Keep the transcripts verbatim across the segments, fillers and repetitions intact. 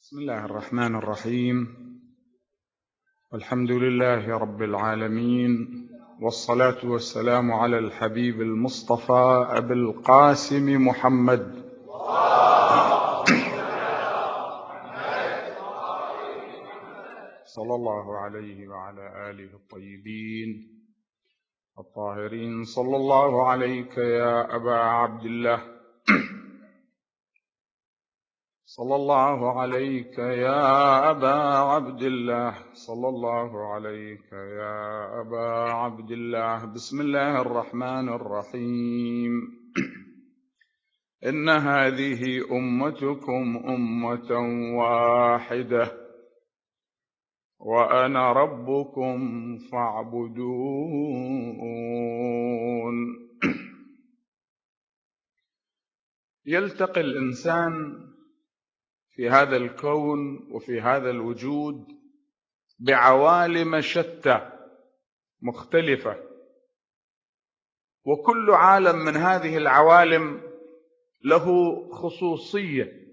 بسم الله الرحمن الرحيم. الحمد لله رب العالمين، والصلاة والسلام على الحبيب المصطفى أبي القاسم محمد صلى الله عليه وعلى آله الطيبين الطاهرين. صلى الله عليك يا أبا عبد الله، صلى الله عليك يا أبا عبد الله، صلى الله عليك يا أبا عبد الله. بسم الله الرحمن الرحيم. إن هذه أمتكم أمة واحدة وأنا ربكم فاعبدون. يلتقي الإنسان في هذا الكون وفي هذا الوجود بعوالم شتى مختلفة، وكل عالم من هذه العوالم له خصوصية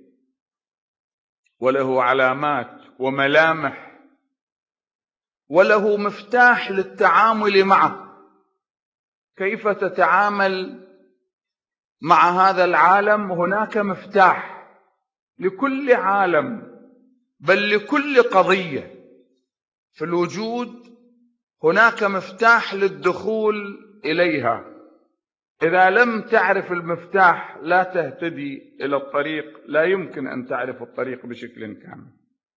وله علامات وملامح وله مفتاح للتعامل معه. كيف تتعامل مع هذا العالم؟ هناك مفتاح لكل عالم، بل لكل قضية في الوجود هناك مفتاح للدخول إليها. إذا لم تعرف المفتاح لا تهتدي إلى الطريق، لا يمكن أن تعرف الطريق بشكل كامل.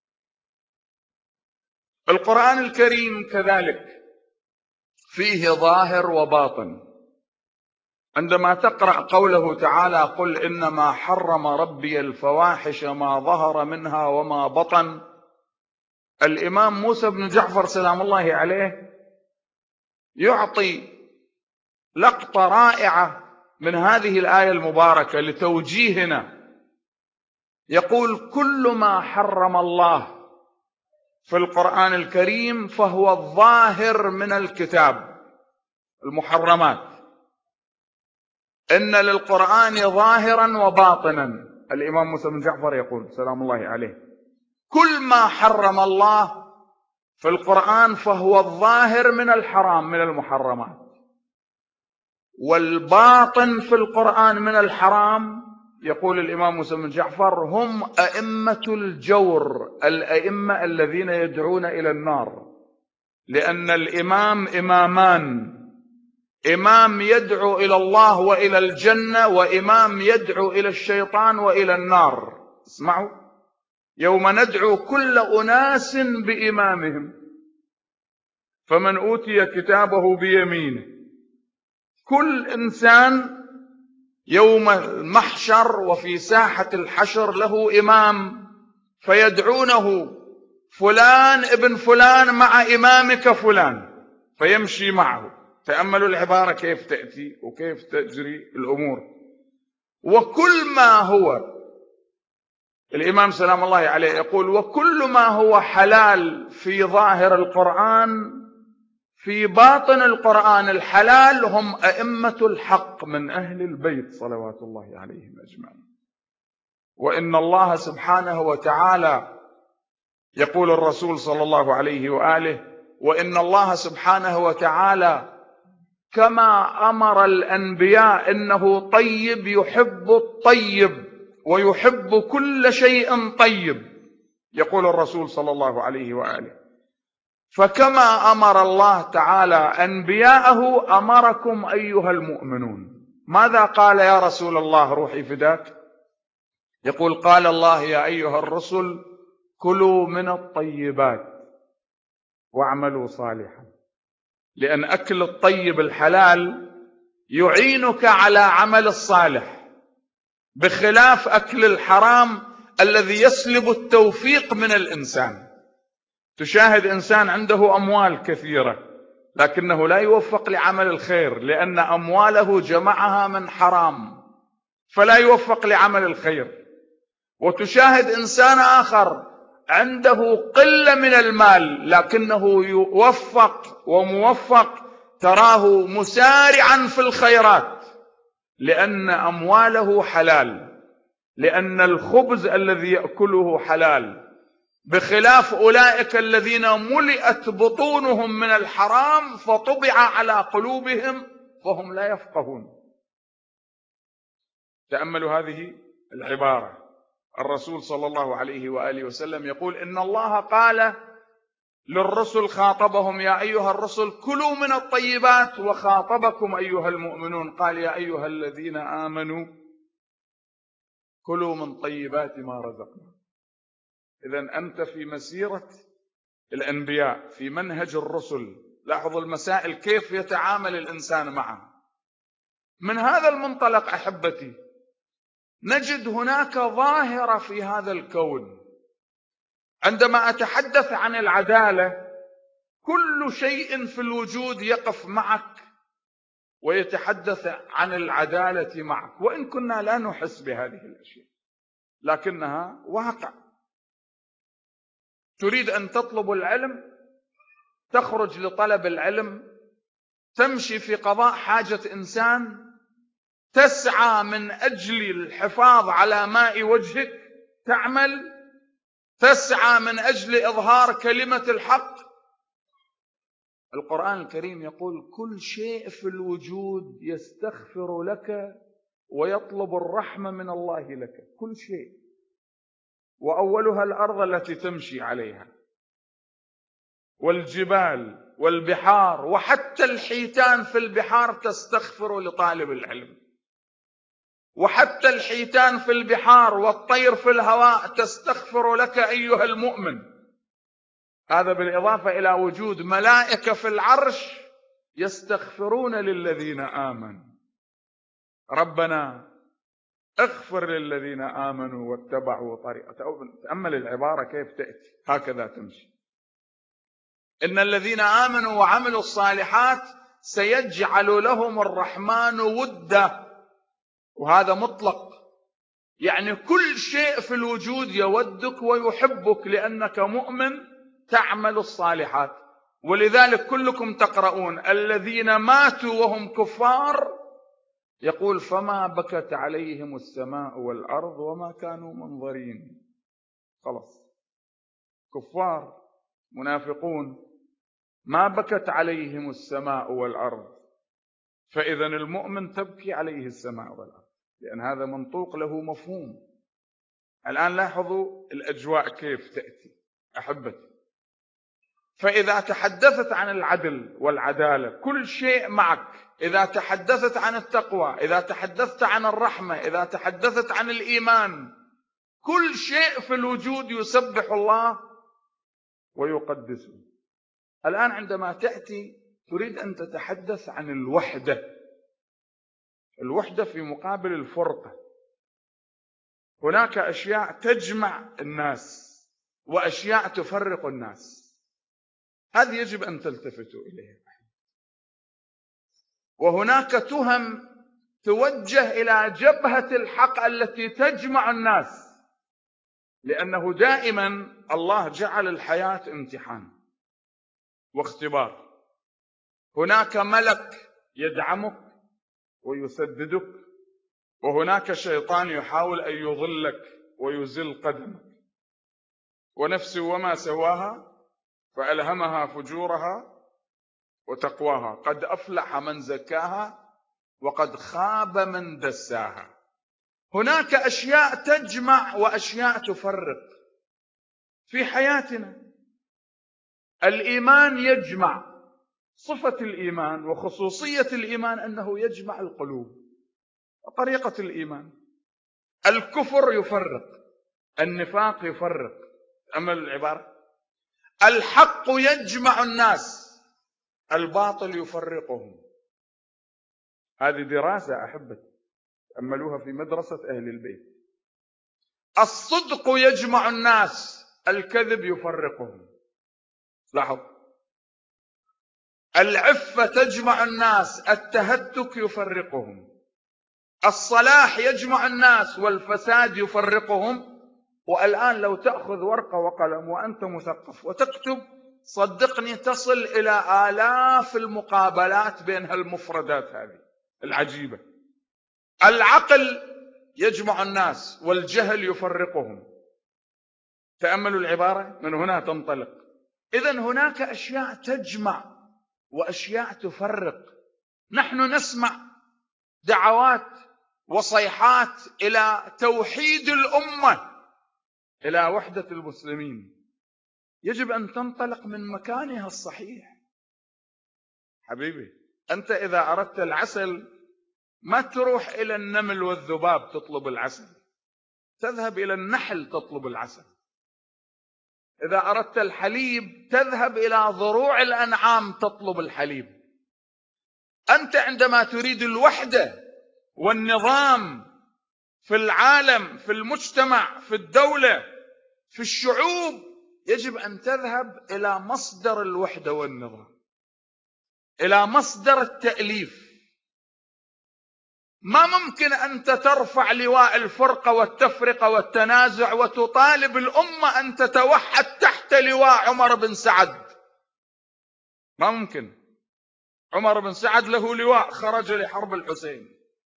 القرآن الكريم كذلك فيه ظاهر وباطن. عندما تقرأ قوله تعالى: قل إنما حرم ربي الفواحش ما ظهر منها وما بطن، الإمام موسى بن جعفر سلام الله عليه يعطي لقطة رائعة من هذه الآية المباركة لتوجيهنا. يقول: كل ما حرم الله في القرآن الكريم فهو الظاهر من الكتاب، المحرمات. إن للقرآن ظاهرا وباطنا. الإمام موسى بن جعفر يقول سلام الله عليه: كل ما حرم الله في القرآن فهو الظاهر من الحرام، من المحرمات، والباطن في القرآن من الحرام. يقول الإمام موسى بن جعفر: هم أئمة الجور، الأئمة الذين يدعون إلى النار. لأن الإمام إمامان: إمام يدعو إلى الله وإلى الجنة، وإمام يدعو إلى الشيطان وإلى النار. اسمعوا: يوم ندعو كل أناس بإمامهم فمن أوتي كتابه بيمينه. كل إنسان يوم المحشر وفي ساحة الحشر له إمام، فيدعونه: فلان ابن فلان مع إمامك فلان، فيمشي معه. تأملوا العبارة كيف تأتي وكيف تجري الأمور. وكل ما هو، الإمام سلام الله عليه يقول: وكل ما هو حلال في ظاهر القرآن في باطن القرآن الحلال هم أئمة الحق من أهل البيت صلوات الله عليهم أجمعين. وإن الله سبحانه وتعالى، يقول الرسول صلى الله عليه وآله: وإن الله سبحانه وتعالى كما أمر الأنبياء إنه طيب يحب الطيب ويحب كل شيء طيب، يقول الرسول صلى الله عليه وآله. فكما أمر الله تعالى أنبياءه أمركم أيها المؤمنون. ماذا قال يا رسول الله روحي فداك؟ يقول: قال الله: يا أيها الرسل كلوا من الطيبات واعملوا صالحا. لأن أكل الطيب الحلال يعينك على عمل الصالح، بخلاف أكل الحرام الذي يسلب التوفيق من الإنسان. تشاهد إنسان عنده أموال كثيرة لكنه لا يوفق لعمل الخير، لأن أمواله جمعها من حرام فلا يوفق لعمل الخير. وتشاهد إنسان آخر عنده قلة من المال لكنه يوفق وموفق، تراه مسارعا في الخيرات لأن أمواله حلال، لأن الخبز الذي يأكله حلال، بخلاف أولئك الذين ملئت بطونهم من الحرام فطبع على قلوبهم فهم لا يفقهون. تأملوا هذه العبارة. الرسول صلى الله عليه وآله وسلم يقول إن الله قال للرسل، خاطبهم يا أيها الرسل كلوا من الطيبات، وخاطبكم أيها المؤمنون قال يا أيها الذين آمنوا كلوا من طيبات ما رزقنا. إذن أنت في مسيرة الأنبياء، في منهج الرسل. لاحظوا المسائل كيف يتعامل الإنسان معها. من هذا المنطلق أحبتي نجد هناك ظاهرة في هذا الكون. عندما أتحدث عن العدالة كل شيء في الوجود يقف معك ويتحدث عن العدالة معك، وإن كنا لا نحس بهذه الأشياء لكنها واقع. تريد أن تطلب العلم، تخرج لطلب العلم، تمشي في قضاء حاجة إنسان، تسعى من أجل الحفاظ على ماء وجهك، تعمل، تسعى من أجل إظهار كلمة الحق. القرآن الكريم يقول كل شيء في الوجود يستغفر لك ويطلب الرحمة من الله لك، كل شيء، وأولها الأرض التي تمشي عليها، والجبال والبحار، وحتى الحيتان في البحار تستغفر لطالب العلم، وحتى الحيتان في البحار والطير في الهواء تستغفر لك أيها المؤمن. هذا بالإضافة إلى وجود ملائكة في العرش يستغفرون للذين آمنوا، ربنا اغفر للذين آمنوا واتبعوا طريقة. تأمل العبارة كيف تأتي، هكذا تمشي. إن الذين آمنوا وعملوا الصالحات سيجعل لهم الرحمن ودا، وهذا مطلق، يعني كل شيء في الوجود يودك ويحبك لأنك مؤمن تعمل الصالحات. ولذلك كلكم تقرؤون الذين ماتوا وهم كفار، يقول فما بكت عليهم السماء والأرض وما كانوا منظرين. خلاص، كفار منافقون ما بكت عليهم السماء والأرض، فإذا المؤمن تبكي عليه السماء والأرض، لأن هذا منطوق له مفهوم. الآن لاحظوا الأجواء كيف تأتي أحبتي. فإذا تحدثت عن العدل والعدالة كل شيء معك، إذا تحدثت عن التقوى، إذا تحدثت عن الرحمة، إذا تحدثت عن الإيمان، كل شيء في الوجود يسبح الله ويقدسه. الآن عندما تأتي تريد أن تتحدث عن الوحدة، الوحدة في مقابل الفرقة. هناك أشياء تجمع الناس وأشياء تفرق الناس، هذه يجب أن تلتفتوا إليها. وهناك تهم توجه إلى جبهة الحق التي تجمع الناس، لأنه دائما الله جعل الحياة امتحان واختبار. هناك ملك يدعمك ويسددك، وهناك شيطان يحاول أن يضلك ويزل قدمك. ونفس وما سواها فألهمها فجورها وتقواها، قد أفلح من زكاها وقد خاب من دساها. هناك أشياء تجمع وأشياء تفرق في حياتنا. الإيمان يجمع، صفة الإيمان وخصوصية الإيمان أنه يجمع القلوب، طريقة الإيمان. الكفر يفرق، النفاق يفرق. أمل العبارة، الحق يجمع الناس، الباطل يفرقهم. هذه دراسة أحبتي تأملوها في مدرسة أهل البيت. الصدق يجمع الناس، الكذب يفرقهم. لاحظ، العفة تجمع الناس، التهتك يفرقهم. الصلاح يجمع الناس والفساد يفرقهم. والآن لو تأخذ ورقة وقلم وأنت مثقف وتكتب، صدقني تصل إلى آلاف المقابلات بين هالمفردات هذه العجيبة. العقل يجمع الناس والجهل يفرقهم. تأملوا العبارة، من هنا تنطلق. إذن هناك أشياء تجمع وأشياء تفرق. نحن نسمع دعوات وصيحات إلى توحيد الأمة، إلى وحدة المسلمين. يجب أن تنطلق من مكانها الصحيح. حبيبي، أنت إذا أردت العسل ما تروح إلى النمل والذباب تطلب العسل، تذهب إلى النحل تطلب العسل. إذا أردت الحليب تذهب إلى ضروع الأنعام تطلب الحليب. أنت عندما تريد الوحدة والنظام في العالم، في المجتمع، في الدولة، في الشعوب، يجب أن تذهب إلى مصدر الوحدة والنظام، إلى مصدر التأليف. ما ممكن أنت ترفع لواء الفرقة والتفرقة والتنازع وتطالب الأمة أن تتوحد تحت لواء عمر بن سعد. ما ممكن. عمر بن سعد له لواء، خرج لحرب الحسين.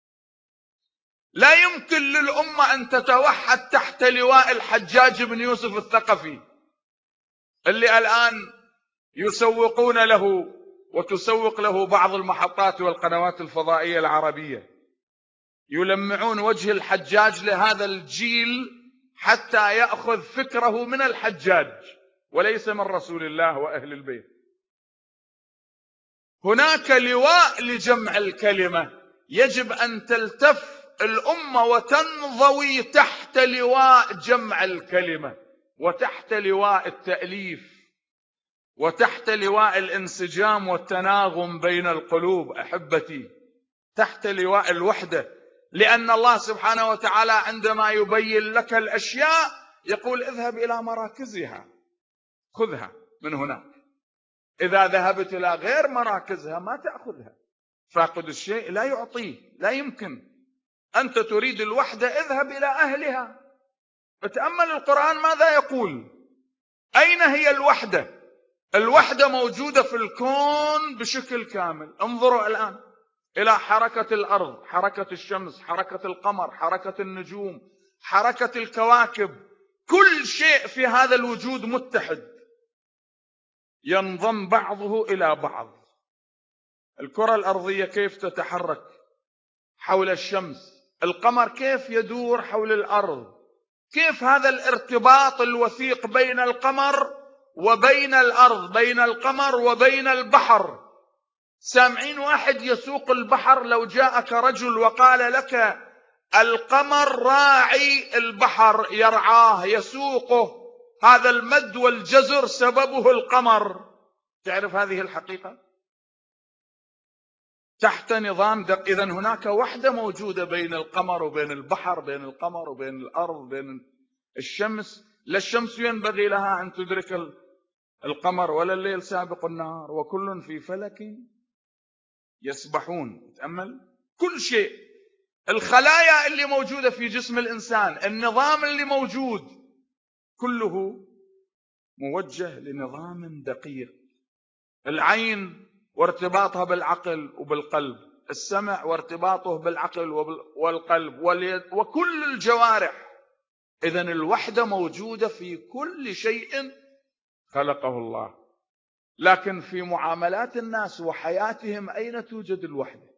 لا يمكن للأمة أن تتوحد تحت لواء الحجاج بن يوسف الثقفي اللي الآن يسوقون له وتسوق له بعض المحطات والقنوات الفضائية العربية، يلمعون وجه الحجاج لهذا الجيل حتى يأخذ فكره من الحجاج وليس من رسول الله وأهل البيت. هناك لواء لجمع الكلمة، يجب أن تلتف الأمة وتنضوي تحت لواء جمع الكلمة، وتحت لواء التأليف، وتحت لواء الانسجام والتناغم بين القلوب. أحبتي، تحت لواء الوحدة. لأن الله سبحانه وتعالى عندما يبين لك الأشياء يقول اذهب إلى مراكزها، خذها من هناك. إذا ذهبت إلى غير مراكزها ما تأخذها. فاقد الشيء لا يعطيه، لا يمكن. أنت تريد الوحدة، اذهب إلى أهلها. فتأمل القرآن ماذا يقول. أين هي الوحدة؟ الوحدة موجودة في الكون بشكل كامل. انظروا الآن إلى حركة الأرض، حركة الشمس، حركة القمر، حركة النجوم، حركة الكواكب. كل شيء في هذا الوجود متحد، ينضم بعضه إلى بعض. الكرة الأرضية كيف تتحرك حول الشمس، القمر كيف يدور حول الأرض، كيف هذا الارتباط الوثيق بين القمر وبين الأرض، بين القمر وبين البحر. سامعين واحد يسوق البحر، لو جاءك رجل وقال لك القمر راعي البحر يرعاه يسوقه، هذا المد والجزر سببه القمر، تعرف هذه الحقيقة؟ تحت نظام دق. إذن هناك وحدة موجودة بين القمر وبين البحر، بين القمر وبين الأرض، بين الشمس. لا الشمس ينبغي لها أن تدرك القمر ولا الليل سابق النهار، وكل في فلك يسبحون. تأمل كل شيء، الخلايا اللي موجودة في جسم الإنسان، النظام اللي موجود كله موجه لنظام دقيق. العين وارتباطها بالعقل وبالقلب، السمع وارتباطه بالعقل والقلب، واليد، وكل الجوارح. إذن الوحدة موجودة في كل شيء خلقه الله. لكن في معاملات الناس وحياتهم أين توجد الوحدة؟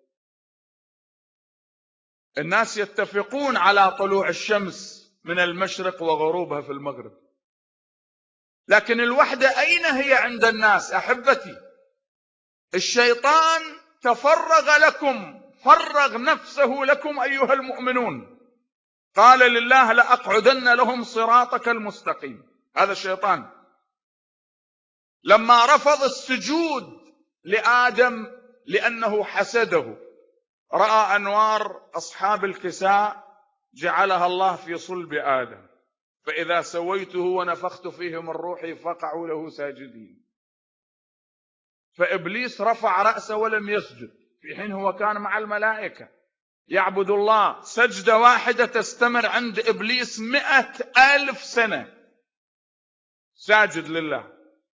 الناس يتفقون على طلوع الشمس من المشرق وغروبها في المغرب، لكن الوحدة أين هي عند الناس؟ أحبتي، الشيطان تفرغ لكم، فرغ نفسه لكم أيها المؤمنون. قال لله لأقعدن لهم صراطك المستقيم. هذا الشيطان لما رفض السجود لآدم لأنه حسده، رأى أنوار أصحاب الكساء جعلها الله في صلب آدم، فإذا سويته ونفخت فيه من روحي فقعوا له ساجدين. فإبليس رفع رأسه ولم يسجد، في حين هو كان مع الملائكة يعبد الله. سجدة واحدة تستمر عند إبليس مئة ألف سنة ساجد لله.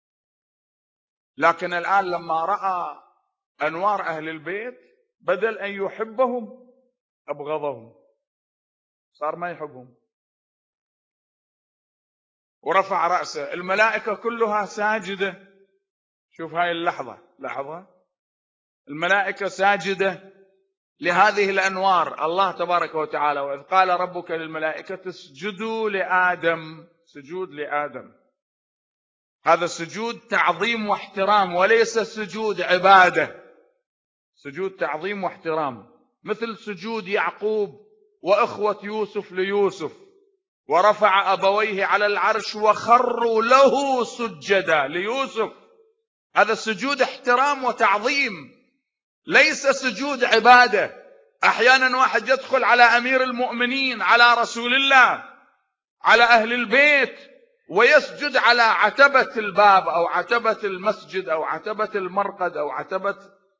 لكن الآن لما رأى أنوار أهل البيت بدل أن يحبهم أبغضهم، صار ما يحبهم. ورفع رأسه، الملائكة كلها ساجدة. شوف هاي اللحظة، لحظة الملائكة ساجدة لهذه الأنوار. الله تبارك وتعالى وإذ قال ربك للملائكة اسجدوا لآدم، سجود لآدم، هذا سجود تعظيم واحترام وليس سجود عبادة، سجود تعظيم واحترام، مثل سجود يعقوب وإخوة يوسف ليوسف، ورفع أبويه على العرش وخروا له سجدا ليوسف. هذا سجود احترام وتعظيم ليس سجود عبادة. أحيانا واحد يدخل على أمير المؤمنين، على رسول الله، على أهل البيت، ويسجد على عتبة الباب أو عتبة المسجد أو عتبة المرقد أو عتبة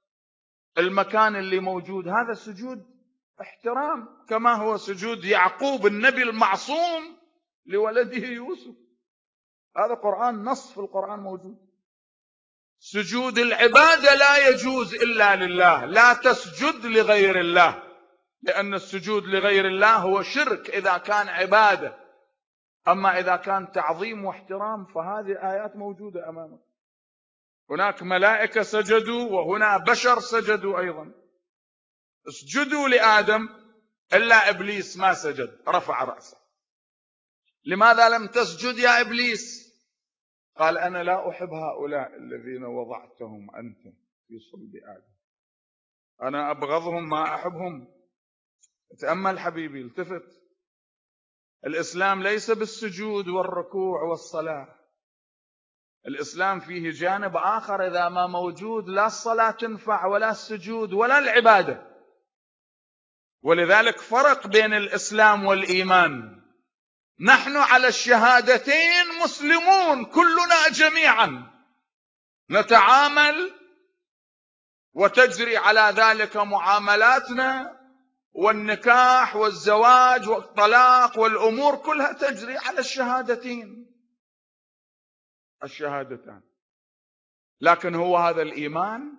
المكان اللي موجود. هذا سجود احترام، كما هو سجود يعقوب النبي المعصوم لولده يوسف. هذا قرآن، نص في القرآن موجود. سجود العبادة لا يجوز إلا لله، لا تسجد لغير الله، لأن السجود لغير الله هو شرك إذا كان عبادة. أما إذا كان تعظيم واحترام فهذه آيات موجودة أمامك. هناك ملائكة سجدوا وهنا بشر سجدوا أيضا. اسجدوا لآدم، إلا إبليس ما سجد، رفع رأسه. لماذا لم تسجد يا إبليس؟ قال أنا لا أحب هؤلاء الذين وضعتهم أنت في صلب آدم، أنا أبغضهم ما أحبهم. تأمل حبيبي، التفت، الإسلام ليس بالسجود والركوع والصلاة، الإسلام فيه جانب آخر إذا ما موجود لا الصلاة تنفع ولا السجود ولا العبادة. ولذلك فرق بين الإسلام والإيمان. نحن على الشهادتين مسلمون كلنا جميعا، نتعامل وتجري على ذلك معاملاتنا، والنكاح والزواج والطلاق والأمور كلها تجري على الشهادتين، الشهادتان. لكن هو هذا الإيمان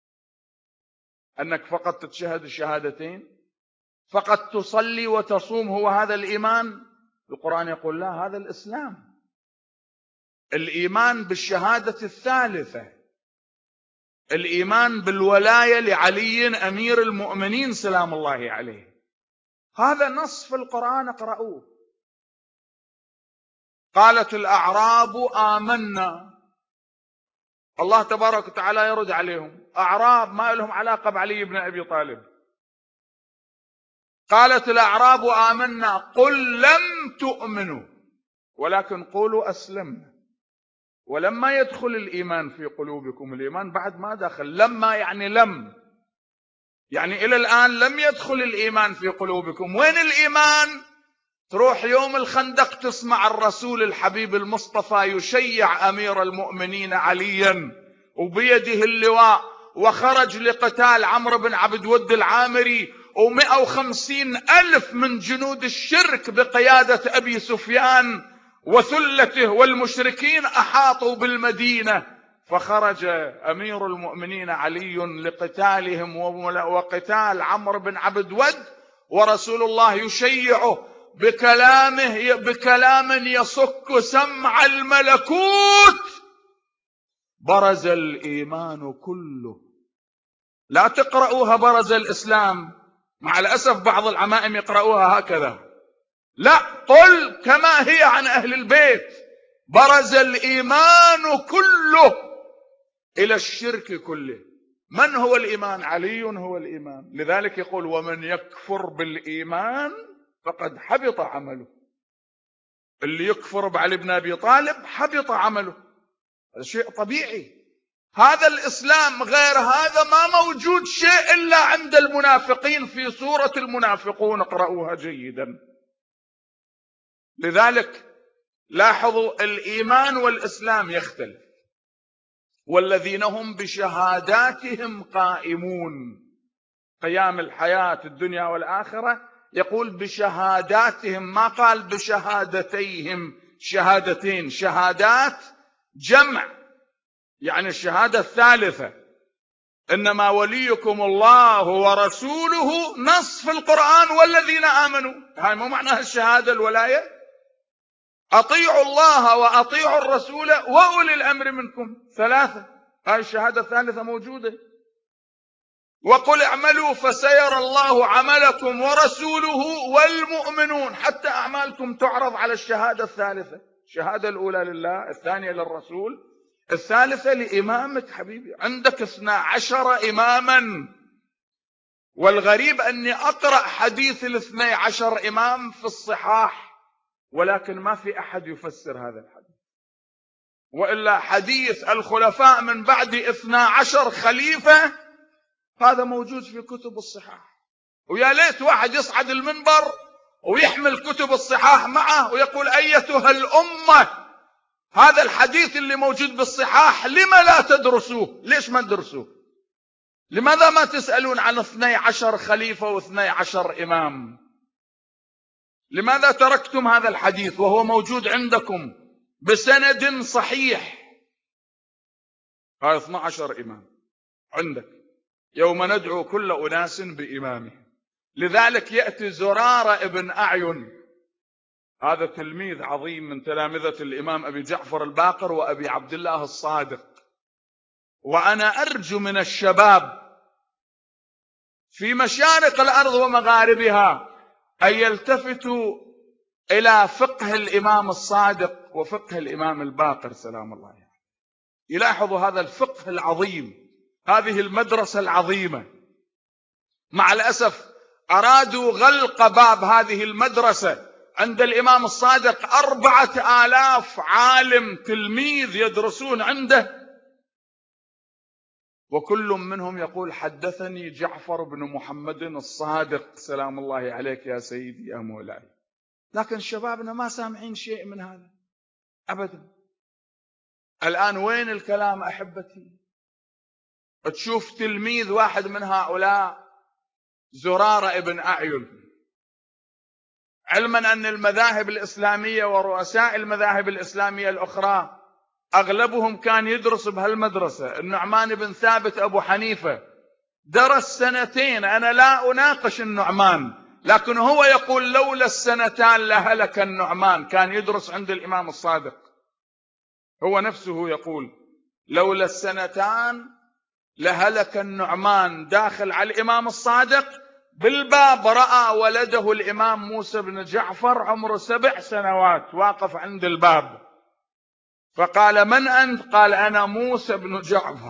أنك فقط تشهد الشهادتين، فقط تصلي وتصوم، هو هذا الإيمان؟ القرآن يقول لا، هذا الإسلام. الإيمان بالشهادة الثالثة، الإيمان بالولاية لعلي أمير المؤمنين سلام الله عليه، هذا نص في القرآن، اقرأوه. قالت الأعراب آمنا، الله تبارك وتعالى يرد عليهم، أعراب ما لهم علاقة بعلي بن أبي طالب. قالت الأعراب آمنا قل لم تؤمنوا ولكن قولوا أسلمنا ولما يدخل الإيمان في قلوبكم. الإيمان بعد ما دخل، لما يعني لم، يعني إلى الآن لم يدخل الإيمان في قلوبكم. وين الإيمان؟ تروح يوم الخندق تسمع الرسول الحبيب المصطفى يشيع أمير المؤمنين عليا وبيده اللواء، وخرج لقتال عمرو بن عبد ود العامري، ومئة وخمسين ألف من جنود الشرك بقيادة أبي سفيان وثلته والمشركين أحاطوا بالمدينة، فخرج أمير المؤمنين علي لقتالهم وقتال عمرو بن عبد ود، ورسول الله يشيعه بكلامه، بكلام يصك سمع الملكوت. برز الإيمان كله. لا تقرأوها برز الإسلام، مع الأسف بعض العمائم يقرأوها هكذا، لا، قل كما هي عن أهل البيت، برز الإيمان كله إلى الشرك كله. من هو الإيمان؟ علي هو الإيمان. لذلك يقول ومن يكفر بالإيمان فقد حبط عمله. اللي يكفر بعلي بن أبي طالب حبط عمله، هذا شيء طبيعي. هذا الإسلام، غير هذا ما موجود شيء إلا عند المنافقين في سورة المنافقون، اقرأوها جيدا. لذلك لاحظوا الإيمان والإسلام يختلف. والذين هم بشهاداتهم قائمون، قيام الحياة الدنيا والآخرة، يقول بشهاداتهم، ما قال بشهادتيهم، شهادتين، شهادات جمع يعني الشهادة الثالثة. إنما وليكم الله ورسوله، نص في القرآن والذين آمنوا، هاي مو معناها الشهادة الولاية. أطيعوا الله وأطيعوا الرسول وأولي الأمر منكم، ثلاثة. هاي الشهادة الثالثة موجودة. وقل اعملوا فسيرى الله عملكم ورسوله والمؤمنون. حتى أعمالكم تعرض على الشهادة الثالثة. الشهادة الأولى لله، الثانية للرسول، الثالثة لإمامك حبيبي. عندك اثنا عشر إماما، والغريب أني أقرأ حديث الاثني عشر إمام في الصحاح، ولكن ما في أحد يفسر هذا الحديث. وإلا حديث الخلفاء من بعد اثنا عشر خليفة هذا موجود في كتب الصحاح، ويا ليت واحد يصعد المنبر ويحمل كتب الصحاح معه ويقول أيتها الأمة، هذا الحديث اللي موجود بالصحاح لما لا تدرسوه؟ ليش ما تدرسوه؟ لماذا ما تسألون عن اثني عشر خليفة واثني عشر إمام؟ لماذا تركتم هذا الحديث وهو موجود عندكم بسند صحيح؟ هاي اثني عشر إمام عندك، يوم ندعو كل أناس بإمامه. لذلك يأتي زرارة ابن أعين، هذا تلميذ عظيم من تلامذة الإمام أبي جعفر الباقر وأبي عبد الله الصادق. وأنا أرجو من الشباب في مشارق الأرض ومغاربها أن يلتفتوا إلى فقه الإمام الصادق وفقه الإمام الباقر سلام الله عليه. يلاحظوا هذا الفقه العظيم، هذه المدرسة العظيمة. مع الأسف أرادوا غلق باب هذه المدرسة عند الإمام الصادق. أربعة آلاف عالم تلميذ يدرسون عنده، وكل منهم يقول حدثني جعفر بن محمد الصادق سلام الله عليك يا سيدي يا مولاي. لكن شبابنا ما سامعين شيء من هذا أبدا. الآن وين الكلام أحبتي؟ تشوف تلميذ واحد من هؤلاء زرارة ابن أعين، علما أن المذاهب الإسلامية ورؤساء المذاهب الإسلامية الأخرى أغلبهم كان يدرس بهالمدرسة. النعمان بن ثابت أبو حنيفة درس سنتين. أنا لا أناقش النعمان، لكن هو يقول لولا السنتان لهلك النعمان. كان يدرس عند الإمام الصادق، هو نفسه يقول لولا السنتان لهلك النعمان. داخل على الإمام الصادق بالباب رأى ولده الإمام موسى بن جعفر عمره سبع سنوات واقف عند الباب، فقال من أنت؟ قال أنا موسى بن جعفر.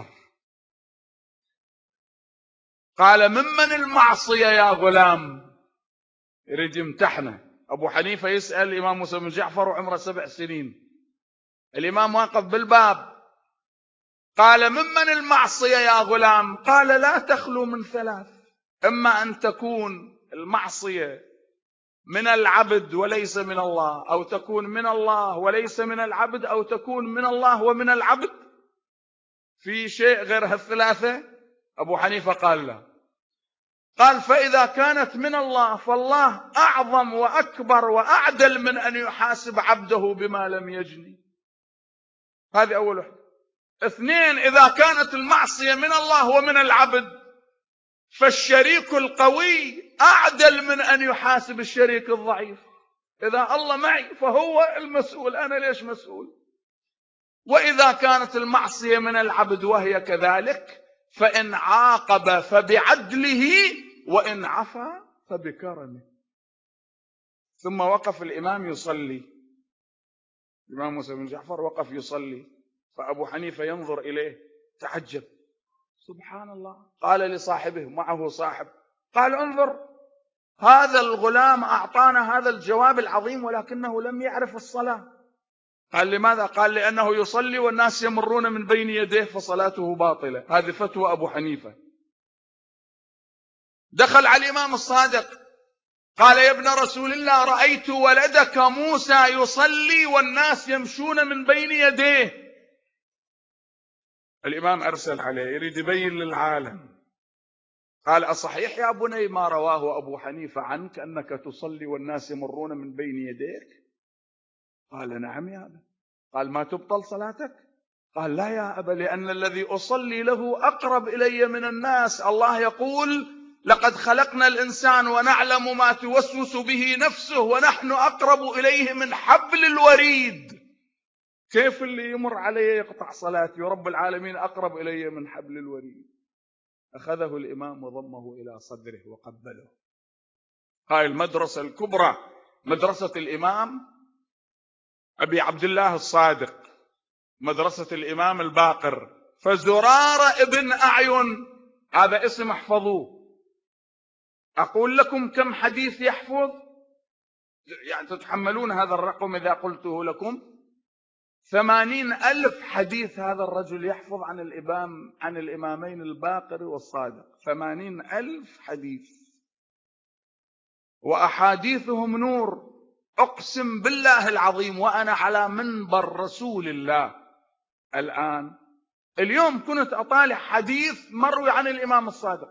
قال ممن المعصية يا غلام؟ يريد يمتحنه. أبو حنيفة يسأل الإمام موسى بن جعفر وعمره سبع سنين، الإمام واقف بالباب. قال ممن المعصية يا غلام؟ قال لا تخلو من ثلاث، إما أن تكون المعصية من العبد وليس من الله، أو تكون من الله وليس من العبد، أو تكون من الله ومن العبد. في شيء غير هالثلاثة؟ أبو حنيفة قال لا. قال فإذا كانت من الله فالله أعظم وأكبر وأعدل من أن يحاسب عبده بما لم يجني. هذه أول واحدة. اثنين، إذا كانت المعصية من الله ومن العبد فالشريك القوي أعدل من أن يحاسب الشريك الضعيف. إذا الله معي فهو المسؤول، أنا ليش مسؤول؟ وإذا كانت المعصية من العبد وهي كذلك فإن عاقب فبعدله وإن عفا فبكرمه. ثم وقف الإمام يصلي، الإمام موسى بن جعفر وقف يصلي، فأبو حنيفة ينظر إليه تعجب، سبحان الله. قال لصاحبه، معه صاحب، قال انظر هذا الغلام أعطانا هذا الجواب العظيم ولكنه لم يعرف الصلاة. قال لماذا؟ قال لأنه يصلي والناس يمرون من بين يديه فصلاته باطلة. هذه فتوى أبو حنيفة. دخل على الإمام الصادق قال يا ابن رسول الله رأيت ولدك موسى يصلي والناس يمشون من بين يديه. الإمام أرسل عليه يريد يبين للعالم. قال أصحيح يا بني ما رواه أبو حنيفة عنك أنك تصلي والناس يمرون من بين يديك؟ قال نعم يا أبا. قال ما تبطل صلاتك؟ قال لا يا أبا، لأن الذي أصلي له أقرب إلي من الناس. الله يقول لقد خلقنا الإنسان ونعلم ما توسوس به نفسه ونحن أقرب إليه من حبل الوريد. كيف اللي يمر علي يقطع صلاتي ورب العالمين أقرب إلي من حبل الوريد؟ أخذه الإمام وضمه إلى صدره وقبله. هاي المدرسة الكبرى، مدرسة الإمام أبي عبد الله الصادق، مدرسة الإمام الباقر. فزرارة ابن أعين هذا اسم احفظوه. أقول لكم كم حديث يحفظ، يعني تتحملون هذا الرقم إذا قلته لكم. ثمانين ألف حديث هذا الرجل يحفظ عن الإمام عن الإمامين الباقر والصادق. ثمانين ألف حديث، وأحاديثهم نور. أقسم بالله العظيم وأنا على منبر رسول الله الآن اليوم كنت أطالع حديث مروي عن الإمام الصادق،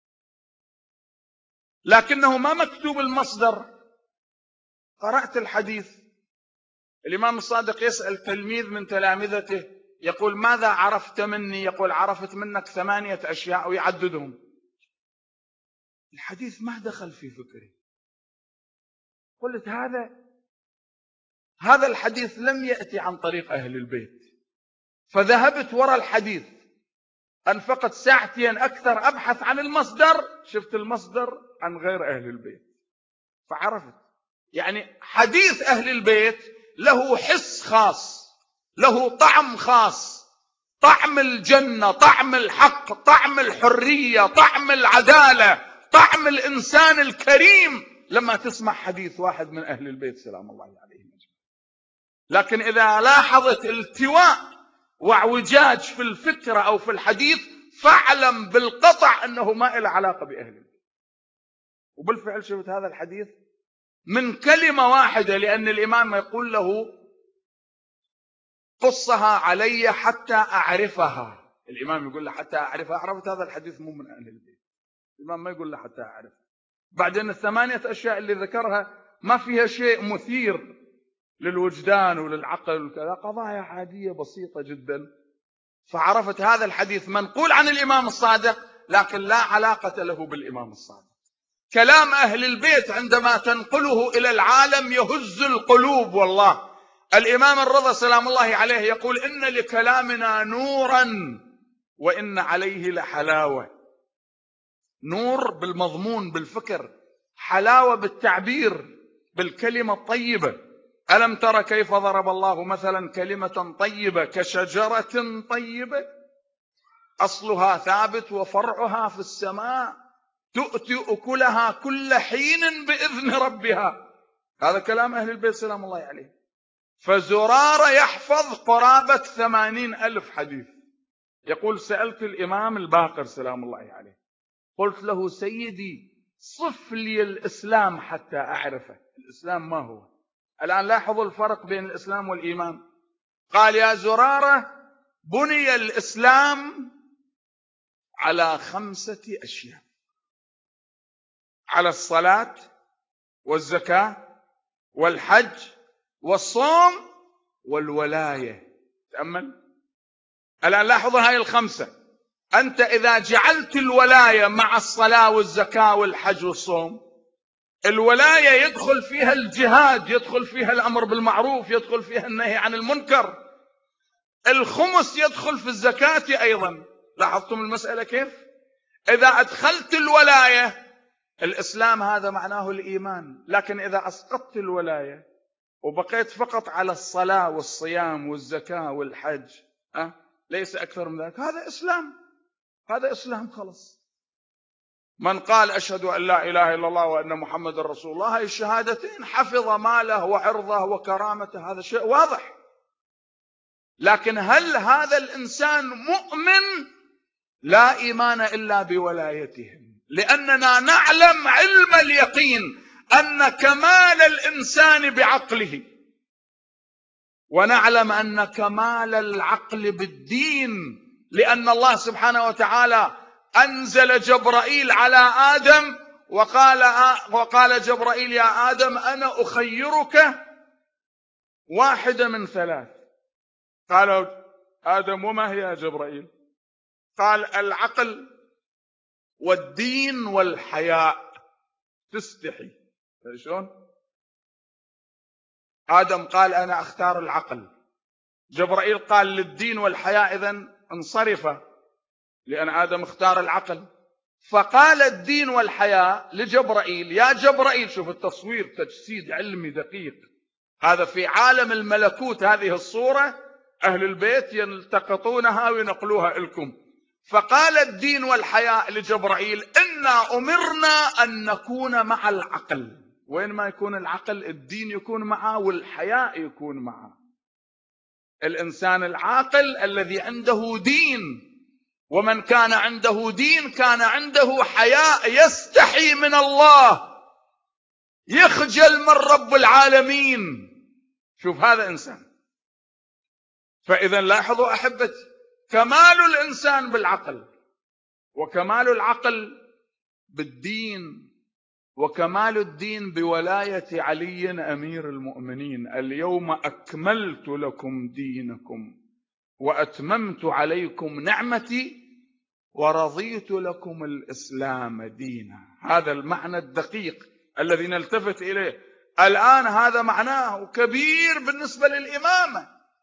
لكنه ما مكتوب المصدر. قرأت الحديث، الإمام الصادق يسأل تلميذ من تلامذته يقول: ماذا عرفت مني؟ يقول: عرفت منك ثمانية أشياء، ويعددهم. الحديث ما دخل في فكري. قلت هذا هذا الحديث لم يأتي عن طريق أهل البيت. فذهبت وراء الحديث، أنفقت ساعتين أكثر أبحث عن المصدر. شفت المصدر عن غير أهل البيت، فعرفت. يعني حديث أهل البيت له حس خاص، له طعم خاص، طعم الجنة، طعم الحق، طعم الحرية، طعم العدالة، طعم الإنسان الكريم لما تسمع حديث واحد من أهل البيت سلام الله عليهم. لكن إذا لاحظت التواء واعوجاج في الفكرة أو في الحديث فاعلم بالقطع أنه ما له علاقة بأهل البيت. وبالفعل شفت هذا الحديث من كلمة واحدة، لأن الإمام يقول له: قصها علي حتى أعرفها. الإمام يقول له حتى أعرفها. عرفت هذا الحديث مو من أهل البيت. الإمام ما يقول له حتى أعرف. بعدين الثمانية أشياء اللي ذكرها ما فيها شيء مثير للوجدان وللعقل وكذا، قضايا عادية بسيطة جدا. فعرفت هذا الحديث منقول عن الإمام الصادق لكن لا علاقة له بالإمام الصادق. كلام أهل البيت عندما تنقله إلى العالم يهز القلوب. والله الإمام الرضا سلام الله عليه يقول: إن لكلامنا نورا وإن عليه لحلاوة. نور بالمضمون بالفكر، حلاوة بالتعبير بالكلمة الطيبة. ألم تر كيف ضرب الله مثلا كلمة طيبة كشجرة طيبة أصلها ثابت وفرعها في السماء تؤتي أكلها كل حين بإذن ربها. هذا كلام أهل البيت سلام الله عليه. فزرارة يحفظ قرابة ثمانين ألف حديث. يقول: سألت الإمام الباقر سلام الله عليه، قلت له: سيدي صف لي الإسلام حتى أعرفه. الإسلام ما هو؟ الآن لاحظوا الفرق بين الإسلام والإيمان. قال: يا زرارة، بني الإسلام على خمسة أشياء: على الصلاة والزكاة والحج والصوم والولاية. تأمل الآن، لاحظوا هاي الخمسة. أنت إذا جعلت الولاية مع الصلاة والزكاة والحج والصوم، الولاية يدخل فيها الجهاد، يدخل فيها الأمر بالمعروف، يدخل فيها النهي عن المنكر. الخمس يدخل في الزكاة أيضا. لاحظتم المسألة كيف؟ إذا أدخلت الولاية، الإسلام هذا معناه الإيمان. لكن إذا أسقطت الولاية وبقيت فقط على الصلاة والصيام والزكاة والحج، أه؟ ليس أكثر من ذلك، هذا إسلام. هذا إسلام خلص. من قال أشهد أن لا إله إلا الله وأن محمد رسول الله، هاي الشهادتين، حفظ ماله وعرضه وكرامته، هذا شيء واضح. لكن هل هذا الإنسان مؤمن؟ لا إيمان إلا بولايتهم، لأننا نعلم علم اليقين أن كمال الإنسان بعقله، ونعلم أن كمال العقل بالدين، لأن الله سبحانه وتعالى أنزل جبرائيل على آدم وقال وقال جبرائيل: يا آدم أنا أخيرك واحدة من ثلاث. قال آدم: وما هي يا جبرائيل؟ قال: العقل والدين والحياء. تستحي شلون؟ آدم قال أنا أختار العقل، جبرائيل قال للدين والحياء إذن انصرفا، لأن آدم اختار العقل. فقال الدين والحياء لجبرائيل: يا جبرائيل، شوف التصوير تجسيد علمي دقيق، هذا في عالم الملكوت، هذه الصورة أهل البيت يلتقطونها وينقلوها لكم. فقال الدين والحياء لجبرائيل: إنا أمرنا أن نكون مع العقل. وين ما يكون العقل الدين يكون معه والحياء يكون معه. الإنسان العاقل الذي عنده دين، ومن كان عنده دين كان عنده حياء، يستحي من الله، يخجل من رب العالمين. شوف هذا إنسان. فإذا لاحظوا أحبتي، كمال الإنسان بالعقل، وكمال العقل بالدين، وكمال الدين بولاية علي أمير المؤمنين: اليوم أكملت لكم دينكم وأتممت عليكم نعمتي ورضيت لكم الإسلام دينا. هذا المعنى الدقيق الذي نلتفت إليه الآن. هذا معناه كبير بالنسبة للإمامة،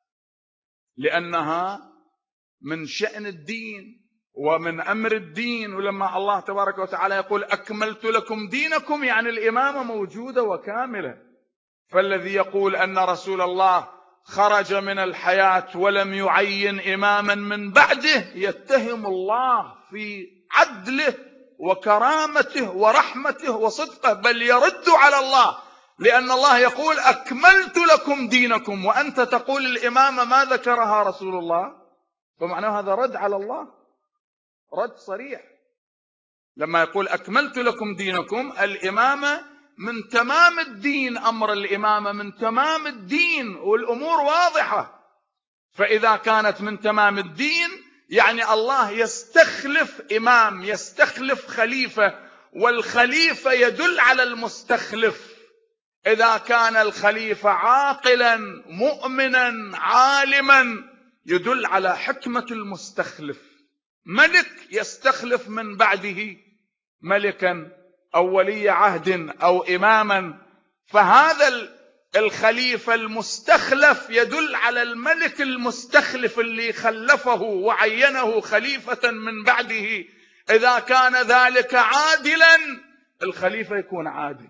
لأنها من شأن الدين ومن أمر الدين. ولما الله تبارك وتعالى يقول أكملت لكم دينكم، يعني الإمامة موجودة وكاملة. فالذي يقول أن رسول الله خرج من الحياة ولم يعين إماما من بعده يتهم الله في عدله وكرامته ورحمته وصدقه، بل يرد على الله، لأن الله يقول أكملت لكم دينكم، وأنت تقول الإمامة ما ذكرها رسول الله. فمعناه هذا رد على الله، رد صريح. لما يقول أكملت لكم دينكم، الإمامة من تمام الدين، أمر الإمامة من تمام الدين، والأمور واضحة. فإذا كانت من تمام الدين يعني الله يستخلف إمام، يستخلف خليفة، والخليفة يدل على المستخلف. إذا كان الخليفة عاقلا مؤمنا عالما يدل على حكمة المستخلف. ملك يستخلف من بعده ملكا أو ولي عهد أو إماما، فهذا الخليفة المستخلف يدل على الملك المستخلف اللي خلفه وعينه خليفة من بعده. إذا كان ذلك عادلا الخليفة يكون عادل.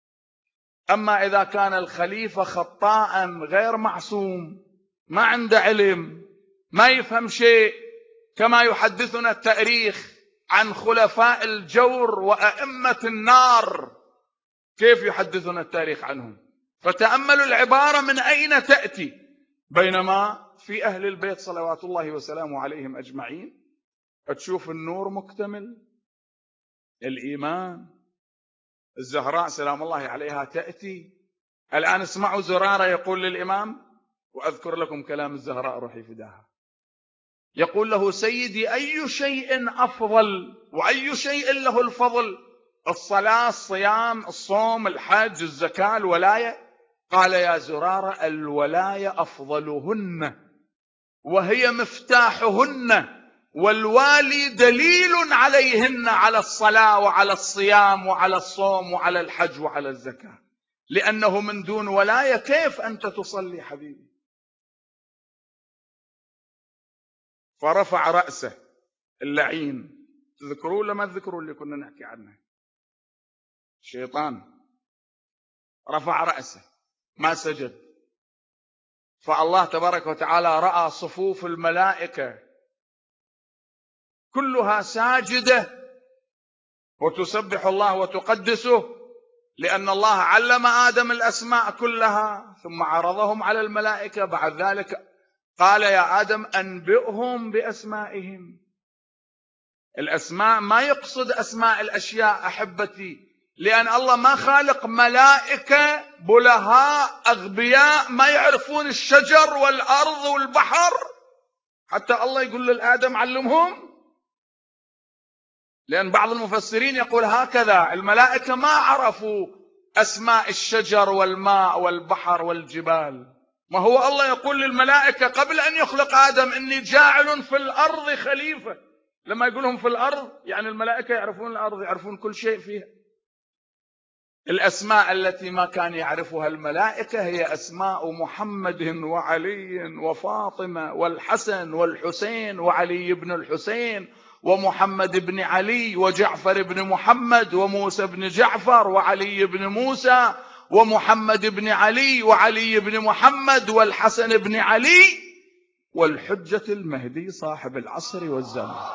أما إذا كان الخليفة خطاء غير معصوم، ما عنده علم، ما يفهم شيء، كما يحدثنا التاريخ عن خلفاء الجور وأئمة النار، كيف يحدثنا التاريخ عنهم؟ فتأملوا العبارة من أين تأتي. بينما في أهل البيت صلوات الله وسلامه عليهم أجمعين تشوف النور مكتمل، الإيمان. الزهراء سلام الله عليها تأتي. الآن اسمعوا زرارة يقول للإمام، وأذكر لكم كلام الزهراء روحي فداها، يقول له: سيدي أي شيء أفضل وأي شيء له الفضل؟ الصلاة، الصيام، الصوم، الحج، الزكاة، الولاية؟ قال: يا زرارة الولاية أفضلهن وهي مفتاحهن، والوالي دليل عليهن، على الصلاة وعلى الصيام وعلى الصوم وعلى الحج وعلى الزكاة، لأنه من دون ولاية كيف أنت تصلي حبيبي؟ فرفع رأسه اللعين. تذكروا ولا ما تذكروا اللي كنا نحكي عنه؟ الشيطان رفع رأسه ما سجد. فالله تبارك وتعالى رأى صفوف الملائكة كلها ساجدة وتسبح الله وتقدسه، لأن الله علم آدم الأسماء كلها ثم عرضهم على الملائكة. بعد ذلك قال: يا آدم أنبئهم بأسمائهم. الأسماء ما يقصد أسماء الأشياء أحبتي، لأن الله ما خالق ملائكة بلهاء أغبياء ما يعرفون الشجر والأرض والبحر حتى الله يقول للآدم علمهم. لأن بعض المفسرين يقول هكذا: الملائكة ما عرفوا أسماء الشجر والماء والبحر والجبال. ما هو الله يقول للملائكة قبل أن يخلق آدم: إني جاعل في الأرض خليفة. لما يقولهم في الأرض يعني الملائكة يعرفون الأرض، يعرفون كل شيء فيها. الأسماء التي ما كان يعرفها الملائكة هي أسماء محمد وعلي وفاطمة والحسن والحسين وعلي بن الحسين ومحمد بن علي وجعفر بن محمد وموسى بن جعفر وعلي بن موسى ومحمد بن علي وعلي بن محمد والحسن بن علي والحجة المهدي صاحب العصر والزمان.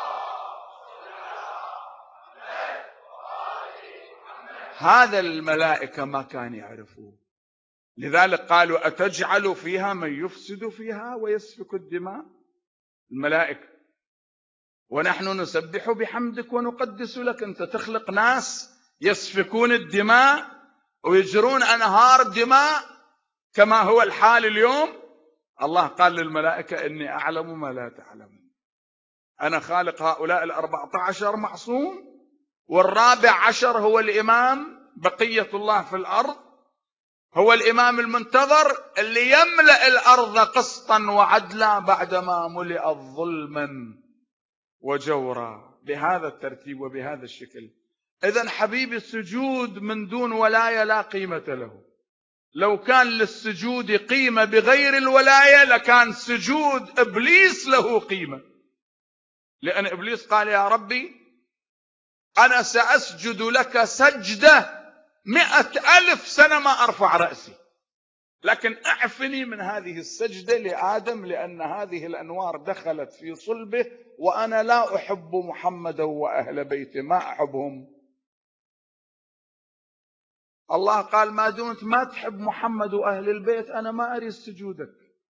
هذا الملائكة ما كان يعرفوه، لذلك قالوا أتجعل فيها من يفسد فيها ويسفك الدماء. الملائكة ونحن نسبح بحمدك ونقدس لك. أنت تخلق ناس يسفكون الدماء ويجرون أنهار الدماء كما هو الحال اليوم. الله قال للملائكة إني أعلم ما لا تعلمون. أنا خالق هؤلاء الأربعة عشر معصوم، والرابع عشر هو الإمام بقية الله في الأرض، هو الإمام المنتظر اللي يملأ الأرض قسطا وعدلا بعدما ملئت ظلما وجورا، بهذا الترتيب وبهذا الشكل. إذن حبيبي السجود من دون ولاية لا قيمة له. لو كان للسجود قيمة بغير الولاية لكان سجود إبليس له قيمة، لأن إبليس قال يا ربي أنا سأسجد لك سجدة مئة ألف سنة ما أرفع رأسي، لكن اعفني من هذه السجدة لآدم، لأن هذه الأنوار دخلت في صلبه وأنا لا أحب محمدا وأهل بيته، ما أحبهم. الله قال ما دمت ما تحب محمد وأهل البيت أنا ما أريد سجودك.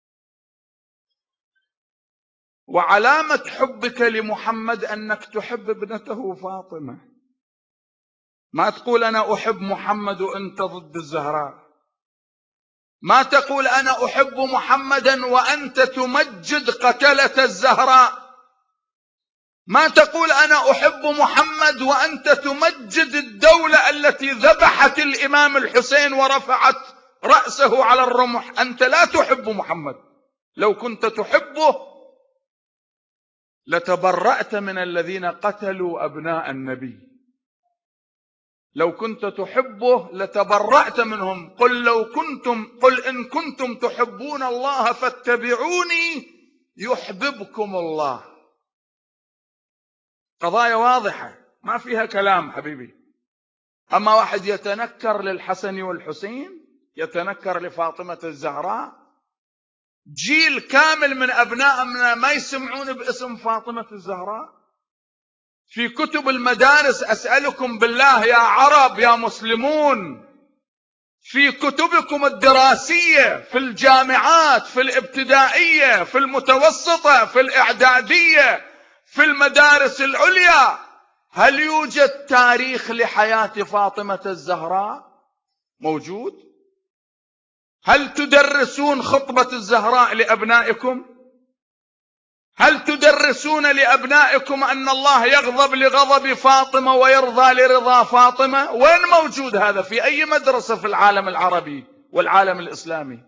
وعلامة حبك لمحمد أنك تحب ابنته فاطمة. ما تقول أنا أحب محمد وأنت ضد الزهراء، ما تقول أنا أحب محمدا وأنت تمجد قتلة الزهراء، ما تقول أنا أحب محمد وأنت تمجد الدولة التي ذبحت الإمام الحسين ورفعت رأسه على الرمح. أنت لا تحب محمد. لو كنت تحبه لتبرأت من الذين قتلوا أبناء النبي. لو كنت تحبه لتبرأت منهم. قل لو كنتم قل إن كنتم تحبون الله فاتبعوني يحببكم الله. قضايا واضحة ما فيها كلام حبيبي. أما واحد يتنكر للحسن والحسين، يتنكر لفاطمة الزهراء، جيل كامل من أبنائنا ما يسمعون باسم فاطمة الزهراء. في كتب المدارس أسألكم بالله يا عرب يا مسلمون، في كتبكم الدراسية في الجامعات في الابتدائية في المتوسطة في الإعدادية في المدارس العليا، هل يوجد تاريخ لحياة فاطمة الزهراء موجود؟ هل تدرسون خطبة الزهراء لأبنائكم؟ هل تدرسون لأبنائكم أن الله يغضب لغضب فاطمة ويرضى لرضا فاطمة؟ وين موجود هذا؟ في أي مدرسة في العالم العربي والعالم الإسلامي؟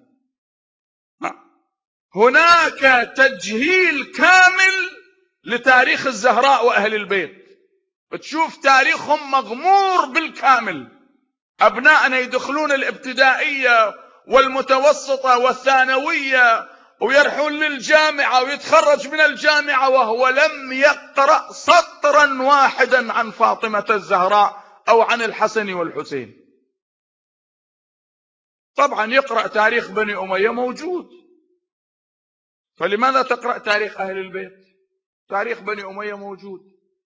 هناك تجهيل كامل لتاريخ الزهراء وأهل البيت. بتشوف تاريخهم مغمور بالكامل. أبنائنا يدخلون الابتدائية والمتوسطة والثانوية ويرحون للجامعة ويتخرج من الجامعة وهو لم يقرأ سطرا واحدا عن فاطمة الزهراء أو عن الحسن والحسين. طبعا يقرأ تاريخ بني أمية موجود، فلماذا تقرأ تاريخ أهل البيت؟ تاريخ بني أمية موجود،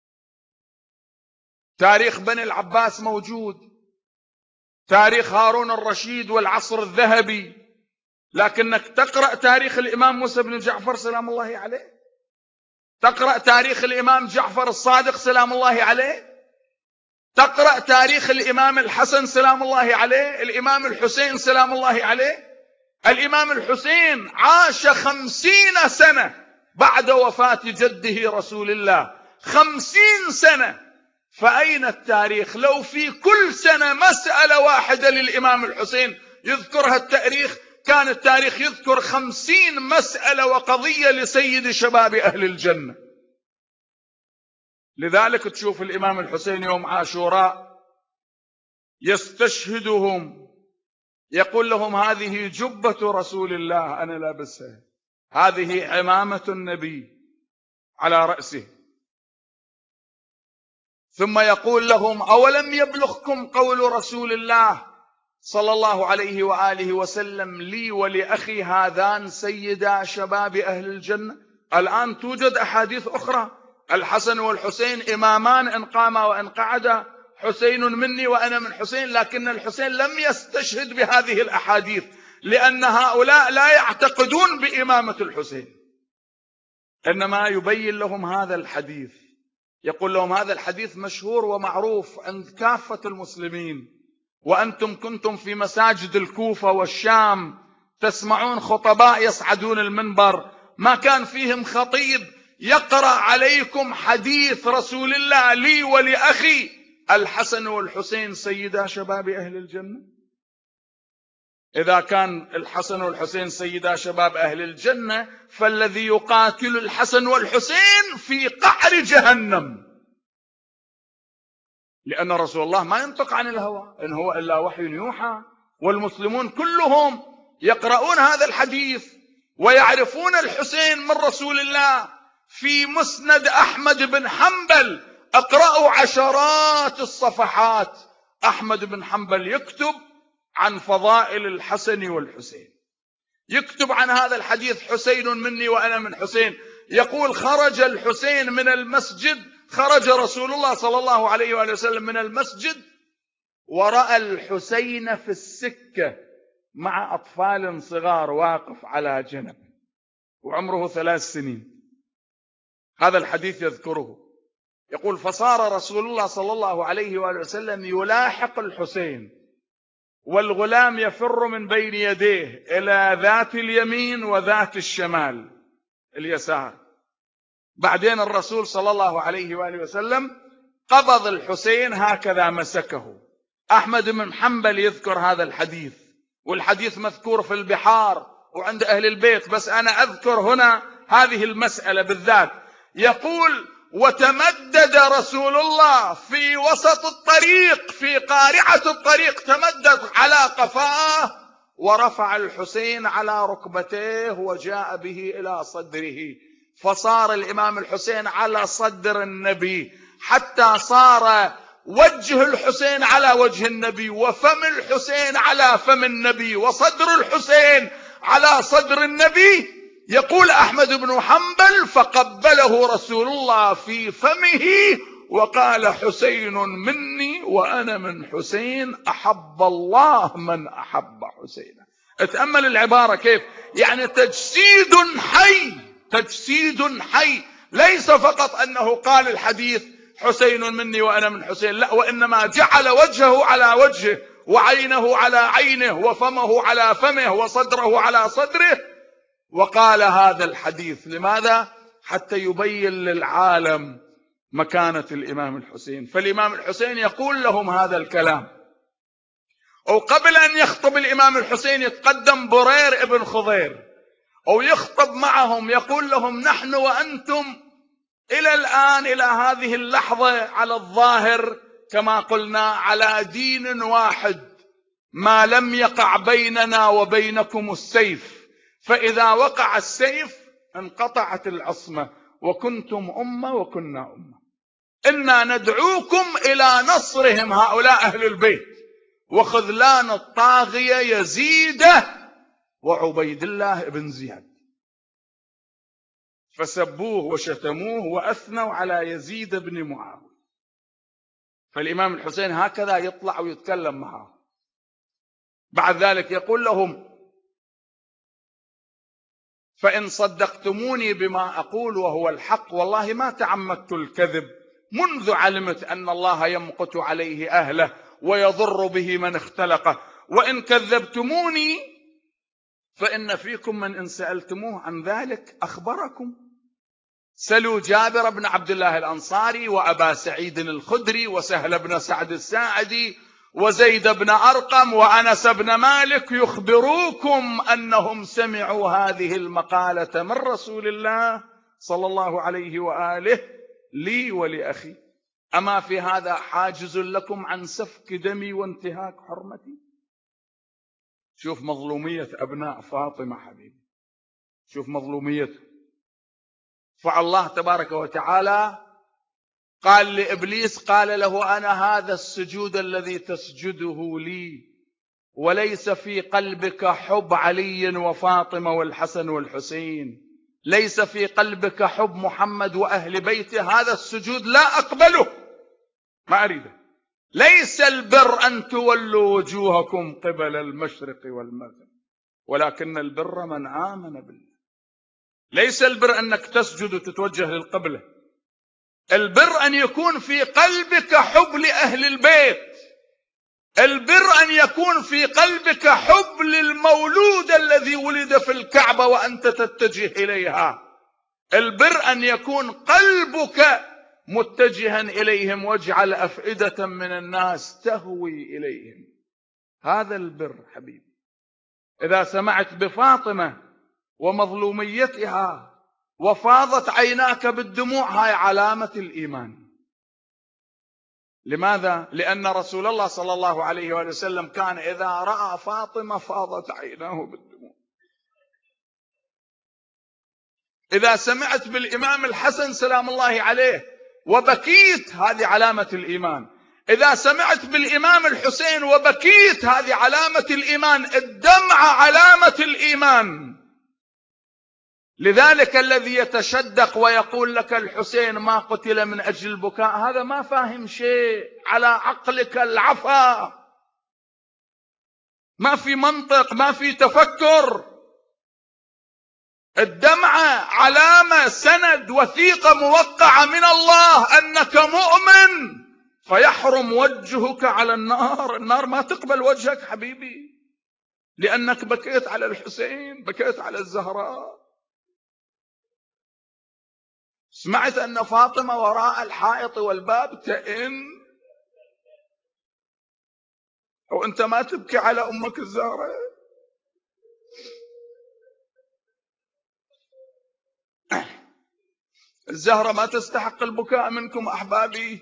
تاريخ بني العباس موجود، تاريخ هارون الرشيد والعصر الذهبي، لكنك تقرأ تاريخ الإمام موسى بن جعفر سلام الله عليه، تقرأ تاريخ الإمام جعفر الصادق سلام الله عليه، تقرأ تاريخ الإمام الحسن سلام الله عليه، الإمام الحسين سلام الله عليه. الإمام الحسين عاش خمسين سنة بعد وفاة جده رسول الله، خمسين سنة. فأين التاريخ؟ لو في كل سنة مسألة واحدة للإمام الحسين يذكرها التاريخ، كان التاريخ يذكر خمسين مسألة وقضية لسيد شباب أهل الجنة. لذلك تشوف الإمام الحسين يوم عاشوراء يستشهدهم، يقول لهم هذه جبة رسول الله أنا لابسها، هذه عمامة النبي على رأسه. ثم يقول لهم أولم يبلغكم قول رسول الله صلى الله عليه وآله وسلم لي ولأخي هذان سيدا شباب أهل الجنة؟ الآن توجد أحاديث أخرى، الحسن والحسين إمامان إن قاما وإن قعدا، حسين مني وأنا من حسين، لكن الحسين لم يستشهد بهذه الأحاديث لأن هؤلاء لا يعتقدون بإمامة الحسين، إنما يبين لهم هذا الحديث، يقول لهم هذا الحديث مشهور ومعروف عند كافة المسلمين، وأنتم كنتم في مساجد الكوفة والشام تسمعون خطباء يصعدون المنبر ما كان فيهم خطيب يقرأ عليكم حديث رسول الله لي ولأخي الحسن والحسين سيدا شباب أهل الجنة. إذا كان الحسن والحسين سيدا شباب أهل الجنة فالذي يقاتل الحسن والحسين في قعر جهنم، لأن رسول الله ما ينطق عن الهوى إن هو إلا وحي يوحى، والمسلمون كلهم يقرؤون هذا الحديث ويعرفون الحسين من رسول الله. في مسند أحمد بن حنبل أقرأوا عشرات الصفحات، أحمد بن حنبل يكتب عن فضائل الحسن والحسين، يكتب عن هذا الحديث حسين مني وأنا من حسين، يقول خرج الحسين من المسجد، خرج رسول الله صلى الله عليه وآله وسلم من المسجد ورأى الحسين في السكة مع أطفال صغار واقف على جنب وعمره ثلاث سنين. هذا الحديث يذكره، يقول فصار رسول الله صلى الله عليه وآله وسلم يلاحق الحسين والغلام يفر من بين يديه إلى ذات اليمين وذات الشمال اليسار. بعدين الرسول صلى الله عليه وآله وسلم قبض الحسين هكذا مسكه. أحمد بن حنبل يذكر هذا الحديث، والحديث مذكور في البحار وعند أهل البيت، بس أنا أذكر هنا هذه المسألة بالذات. يقول وتمدد رسول الله في وسط الطريق في قارعة الطريق، تمدد على قفاه ورفع الحسين على ركبتيه وجاء به إلى صدره، فصار الإمام الحسين على صدر النبي حتى صار وجه الحسين على وجه النبي وفم الحسين على فم النبي وصدر الحسين على صدر النبي. يقول أحمد بن حنبل فقبله رسول الله في فمه وقال حسين مني وأنا من حسين أحب الله من أحب حسينا. اتأمل العبارة كيف، يعني تجسيد حي، تجسيد حي، ليس فقط أنه قال الحديث حسين مني وأنا من حسين، لا، وإنما جعل وجهه على وجهه وعينه على عينه وفمه على فمه وصدره على صدره وقال هذا الحديث. لماذا؟ حتى يبين للعالم مكانة الإمام الحسين. فالإمام الحسين يقول لهم هذا الكلام، أو قبل أن يخطب الإمام الحسين يتقدم برير ابن خضير أو يخطب معهم، يقول لهم نحن وأنتم إلى الآن إلى هذه اللحظة على الظاهر كما قلنا على دين واحد، ما لم يقع بيننا وبينكم السيف، فإذا وقع السيف انقطعت العصمة، وكنتم أمة وكنا أمة. إنا ندعوكم إلى نصرهم هؤلاء أهل البيت وخذلان الطاغية يزيد وعبيد الله بن زياد. فسبوه وشتموه وأثنوا على يزيد بن معاوية. فالإمام الحسين هكذا يطلع ويتكلم معه. بعد ذلك يقول لهم فإن صدقتموني بما أقول وهو الحق والله ما تعمدت الكذب، منذ علمت أن الله يمقت عليه أهله ويضر به من اختلقه، وإن كذبتموني فإن فيكم من إن سألتموه عن ذلك أخبركم. سلوا جابر بن عبد الله الأنصاري وأبا سعيد الخدري وسهل بن سعد الساعدي وزيد بن أرقم وأنس بن مالك يخبروكم أنهم سمعوا هذه المقالة من رسول الله صلى الله عليه وآله لي ولأخي، أما في هذا حاجز لكم عن سفك دمي وانتهاك حرمتي؟ شوف مظلومية أبناء فاطمة حبيبي، شوف مظلوميته. فالله تبارك وتعالى قال لإبليس، قال له أنا هذا السجود الذي تسجده لي وليس في قلبك حب علي وفاطمة والحسن والحسين، ليس في قلبك حب محمد وأهل بيته، هذا السجود لا أقبله، ما أريده. ليس البر أن تولوا وجوهكم قبل المشرق والمغرب، ولكن البر من آمن بالله. ليس البر أنك تسجد وتتوجه للقبلة، البر أن يكون في قلبك حب لأهل البيت، البر أن يكون في قلبك حب للمولود الذي ولد في الكعبة وأنت تتجه إليها، البر أن يكون قلبك متجها إليهم، واجعل أفئدة من الناس تهوي إليهم، هذا البر حبيبي. إذا سمعت بفاطمة ومظلوميتها وفاضت عيناك بالدموع، هاي علامة الإيمان. لماذا؟ لأن رسول الله صلى الله عليه وآله وسلم كان إذا رأى فاطمة فاضت عيناه بالدموع. إذا سمعت بالإمام الحسن سلام الله عليه وبكيت، هذه علامة الإيمان. إذا سمعت بالإمام الحسين وبكيت، هذه علامة الإيمان. الدمعة علامة الإيمان. لذلك الذي يتشدق ويقول لك الحسين ما قتل من أجل البكاء، هذا ما فاهم شيء، على عقلك العفا، ما في منطق، ما في تفكر. الدمعة علامة، سند، وثيقة موقعة من الله أنك مؤمن، فيحرم وجهك على النار. النار ما تقبل وجهك حبيبي، لأنك بكيت على الحسين، بكيت على الزهراء. سمعت أن فاطمة وراء الحائط والباب تئن، وأنت ما تبكي على أمك الزهراء؟ الزهرة ما تستحق البكاء منكم أحبابي؟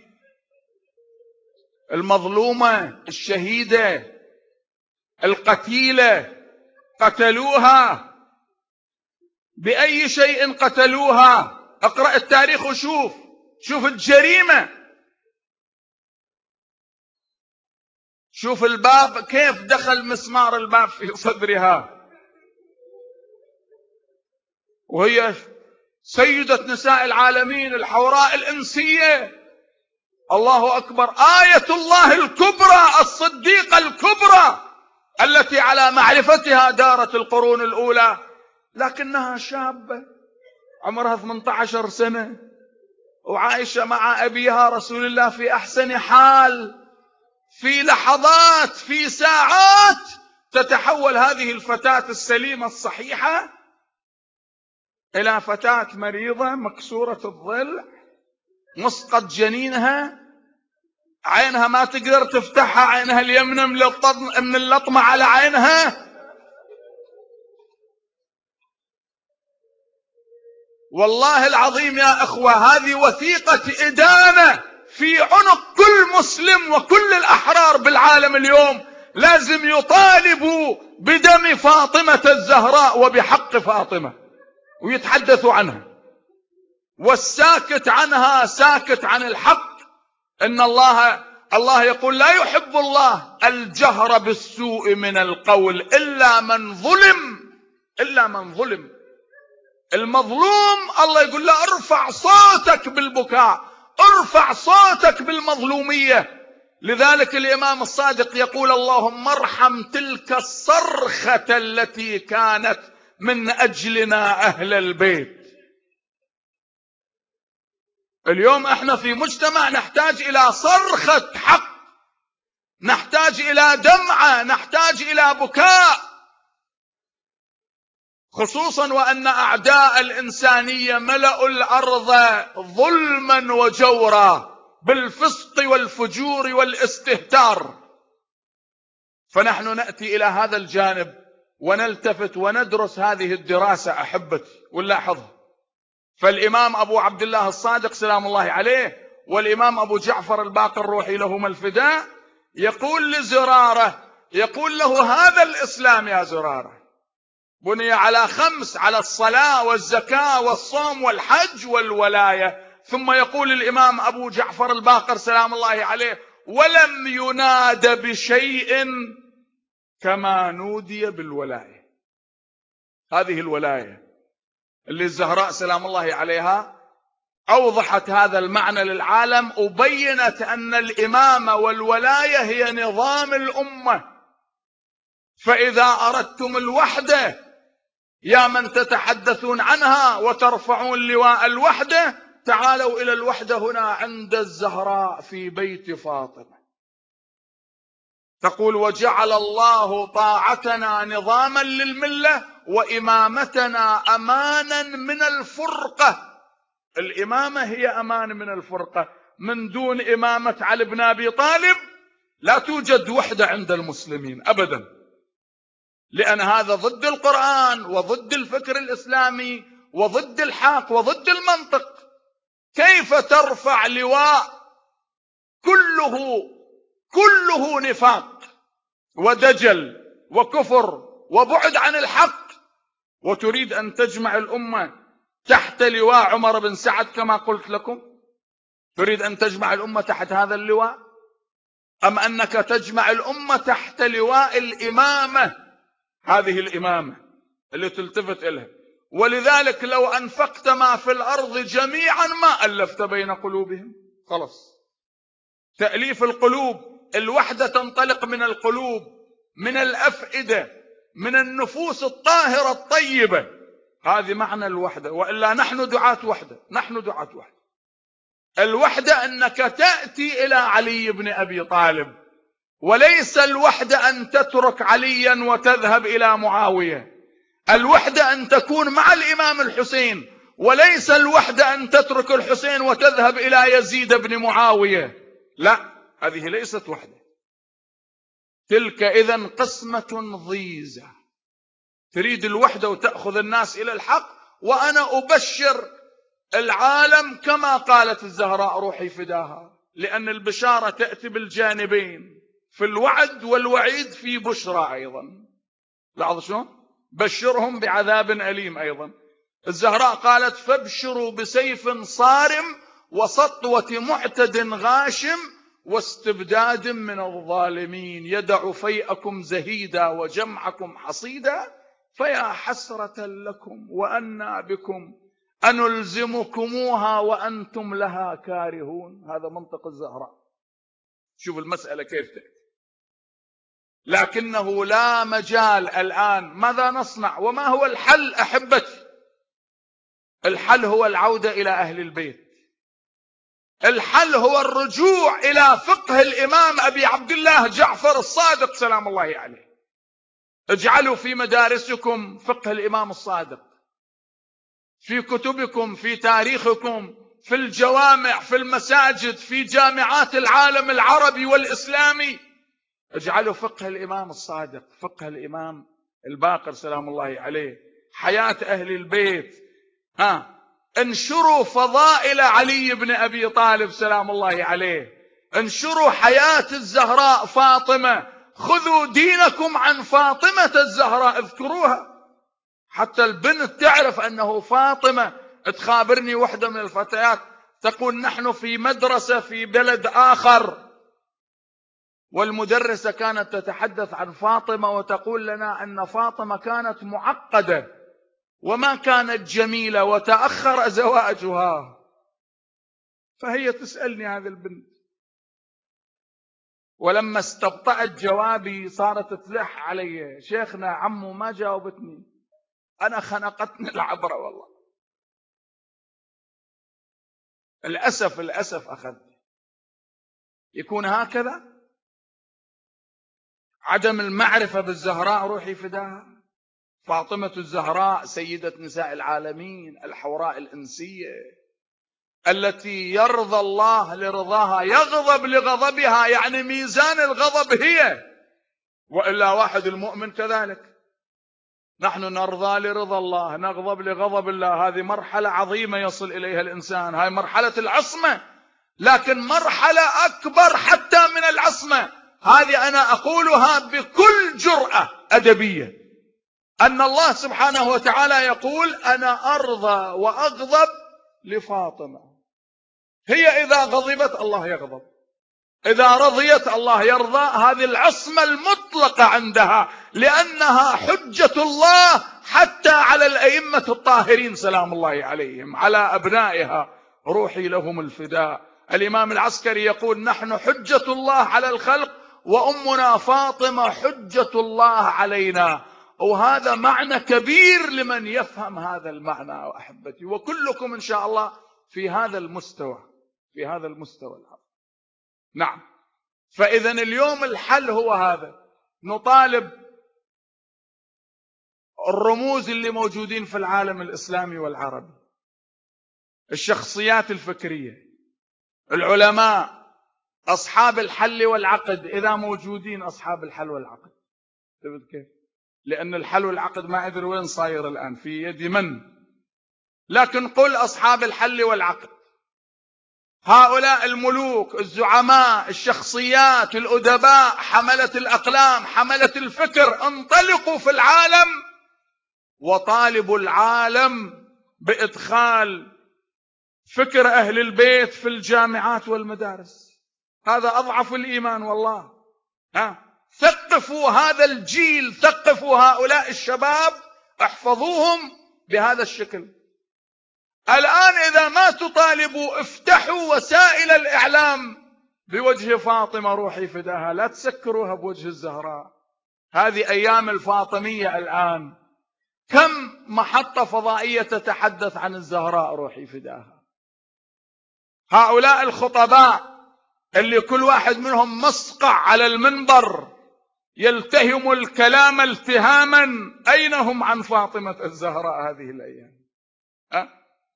المظلومة الشهيدة القتيلة قتلوها، بأي شيء قتلوها؟ اقرأ التاريخ وشوف، شوف الجريمة، شوف الباب كيف دخل مسمار الباب في صدرها، وهي سيدة نساء العالمين الحوراء الإنسية. الله أكبر، آية الله الكبرى، الصديقة الكبرى التي على معرفتها دارت القرون الأولى، لكنها شابة عمرها ثمانية عشر سنة وعايشة مع أبيها رسول الله في أحسن حال. في لحظات، في ساعات، تتحول هذه الفتاة السليمة الصحيحة إلى فتاة مريضة مكسورة الضلع، مسقط جنينها، عينها ما تقدر تفتحها، عينها اليمنى من اللطمة على عينها. والله العظيم يا أخوة، هذه وثيقة إدانة في عنق كل مسلم وكل الأحرار بالعالم اليوم. لازم يطالبوا بدم فاطمة الزهراء وبحق فاطمة ويتحدثوا عنها، والساكت عنها ساكت عن الحق. إن الله الله يقول لا يحب الله الجهر بالسوء من القول إلا من ظلم، إلا من ظلم. المظلوم الله يقول له ارفع صوتك بالبكاء، ارفع صوتك بالمظلومية. لذلك الإمام الصادق يقول اللهم ارحم تلك الصرخة التي كانت من أجلنا أهل البيت. اليوم احنا في مجتمع نحتاج إلى صرخة حق، نحتاج إلى دمعة، نحتاج إلى بكاء، خصوصا وأن أعداء الإنسانية ملأوا الأرض ظلما وجورا بالفسق والفجور والاستهتار. فنحن نأتي إلى هذا الجانب ونلتفت وندرس هذه الدراسة أحبتي، ونلاحظها فالإمام أبو عبد الله الصادق سلام الله عليه والإمام أبو جعفر الباقر الروحي لهما الفداء يقول لزرارة، يقول له هذا الإسلام يا زرارة بني على خمس، على الصلاة والزكاة والصوم والحج والولاية. ثم يقول الإمام أبو جعفر الباقر سلام الله عليه ولم يناد بشيء كما نودي بالولاية. هذه الولاية اللي الزهراء سلام الله عليها أوضحت هذا المعنى للعالم، وبينت أن الإمامة والولاية هي نظام الأمة. فإذا أردتم الوحدة يا من تتحدثون عنها وترفعون لواء الوحدة، تعالوا إلى الوحدة هنا عند الزهراء في بيت فاطمة. تقول وجعل الله طاعتنا نظاما للملة وإمامتنا أمانا من الفرقة. الإمامة هي أمان من الفرقة. من دون إمامة علي بن أبي طالب لا توجد وحدة عند المسلمين أبدا، لأن هذا ضد القرآن وضد الفكر الإسلامي وضد الحق وضد المنطق. كيف ترفع لواء كله كله نفاق ودجل وكفر وبعد عن الحق، وتريد أن تجمع الأمة تحت لواء عمر بن سعد كما قلت لكم؟ تريد أن تجمع الأمة تحت هذا اللواء، أم أنك تجمع الأمة تحت لواء الإمامة؟ هذه الإمامة اللي تلتفت إليها. ولذلك لو أنفقت ما في الأرض جميعا ما ألفت بين قلوبهم. خلاص، تأليف القلوب، الوحدة تنطلق من القلوب، من الأفئدة، من النفوس الطاهرة الطيبة. هذه معنى الوحدة. وإلا نحن دعاة وحدة، نحن دعاة وحدة. الوحدة أنك تأتي إلى علي بن أبي طالب، وليس الوحدة أن تترك عليا وتذهب إلى معاوية. الوحدة أن تكون مع الإمام الحسين، وليس الوحدة أن تترك الحسين وتذهب إلى يزيد بن معاوية. لا، هذه ليست وحدة. تلك إذن قسمة ضيزة. تريد الوحدة وتأخذ الناس إلى الحق، وأنا أبشر العالم كما قالت الزهراء روحي فداها، لأن البشارة تأتي بالجانبين، في الوعد والوعيد، في بشرى أيضا. لاحظوا شلون؟ بشرهم بعذاب أليم أيضا. الزهراء قالت فابشروا بسيف صارم وسطوة معتد غاشم واستبداد من الظالمين يدع فيئكم زهيدا وجمعكم حصيدا فيا حسرة لكم وأنا بكم أنلزمكموها وأنتم لها كارهون. هذا منطق الزهراء. شوف المسألة كيف تأتي. لكنه لا مجال الآن. ماذا نصنع وما هو الحل أحبتي؟ الحل هو العودة إلى أهل البيت. الحل هو الرجوع إلى فقه الإمام أبي عبد الله جعفر الصادق سلام الله عليه. اجعلوا في مدارسكم فقه الإمام الصادق، في كتبكم، في تاريخكم، في الجوامع، في المساجد، في جامعات العالم العربي والإسلامي. اجعلوا فقه الإمام الصادق، فقه الإمام الباقر سلام الله عليه، حياة أهل البيت. ها انشروا فضائل علي بن أبي طالب سلام الله عليه، انشروا حياة الزهراء فاطمة، خذوا دينكم عن فاطمة الزهراء، اذكروها حتى البنت تعرف أنه فاطمة. تخابرني واحدة من الفتيات تقول نحن في مدرسة في بلد آخر، والمدرسة كانت تتحدث عن فاطمة وتقول لنا أن فاطمة كانت معقدة وما كانت جميلة وتأخر زواجها. فهي تسألني هذه البنت، ولما استبطأت جوابي صارت تلح علي، شيخنا عمو ما جاوبتني، أنا خنقتني العبرة والله. الأسف الأسف أخذني. يكون هكذا عدم المعرفة بالزهراء روحي فداها. فاطمة الزهراء سيدة نساء العالمين، الحوراء الإنسية، التي يرضى الله لرضاها يغضب لغضبها، يعني ميزان الغضب هي، وإلا واحد المؤمن كذلك نحن نرضى لرضا الله، نغضب لغضب الله. هذه مرحلة عظيمة يصل إليها الإنسان، هاي مرحلة العصمة. لكن مرحلة أكبر حتى من العصمة، هذه أنا أقولها بكل جرأة أدبية، أن الله سبحانه وتعالى يقول أنا أرضى وأغضب لفاطمة. هي إذا غضبت الله يغضب، إذا رضيت الله يرضى. هذه العصمة المطلقة عندها، لأنها حجة الله حتى على الأئمة الطاهرين سلام الله عليهم، على أبنائها روحي لهم الفداء. الإمام العسكري يقول نحن حجة الله على الخلق، وأمنا فاطمة حجة الله علينا. وهذا معنى كبير لمن يفهم هذا المعنى أحبتي، وكلكم إن شاء الله في هذا المستوى، في هذا المستوى العظيم. نعم. فإذا اليوم الحل هو هذا، نطالب الرموز اللي موجودين في العالم الإسلامي والعربي، الشخصيات الفكرية، العلماء، أصحاب الحل والعقد، إذا موجودين أصحاب الحل والعقد. كيف؟ لأن الحل والعقد ما أدري وين صاير الآن، في يد من؟ لكن قل أصحاب الحل والعقد، هؤلاء الملوك، الزعماء، الشخصيات، الأدباء، حملة الأقلام، حملة الفكر، انطلقوا في العالم وطالبوا العالم بإدخال فكر أهل البيت في الجامعات والمدارس. هذا أضعف الإيمان والله. ها؟ ثقفوا هذا الجيل، ثقفوا هؤلاء الشباب، احفظوهم بهذا الشكل. الآن إذا ما تطالبوا افتحوا وسائل الإعلام بوجه فاطمة روحي فداها، لا تسكروها بوجه الزهراء. هذه أيام الفاطمية الآن، كم محطة فضائية تتحدث عن الزهراء روحي فداها. هؤلاء الخطباء اللي كل واحد منهم مصقع على المنبر يلتهم الكلام التهاما، أين هم عن فاطمة الزهراء هذه الأيام؟ أه؟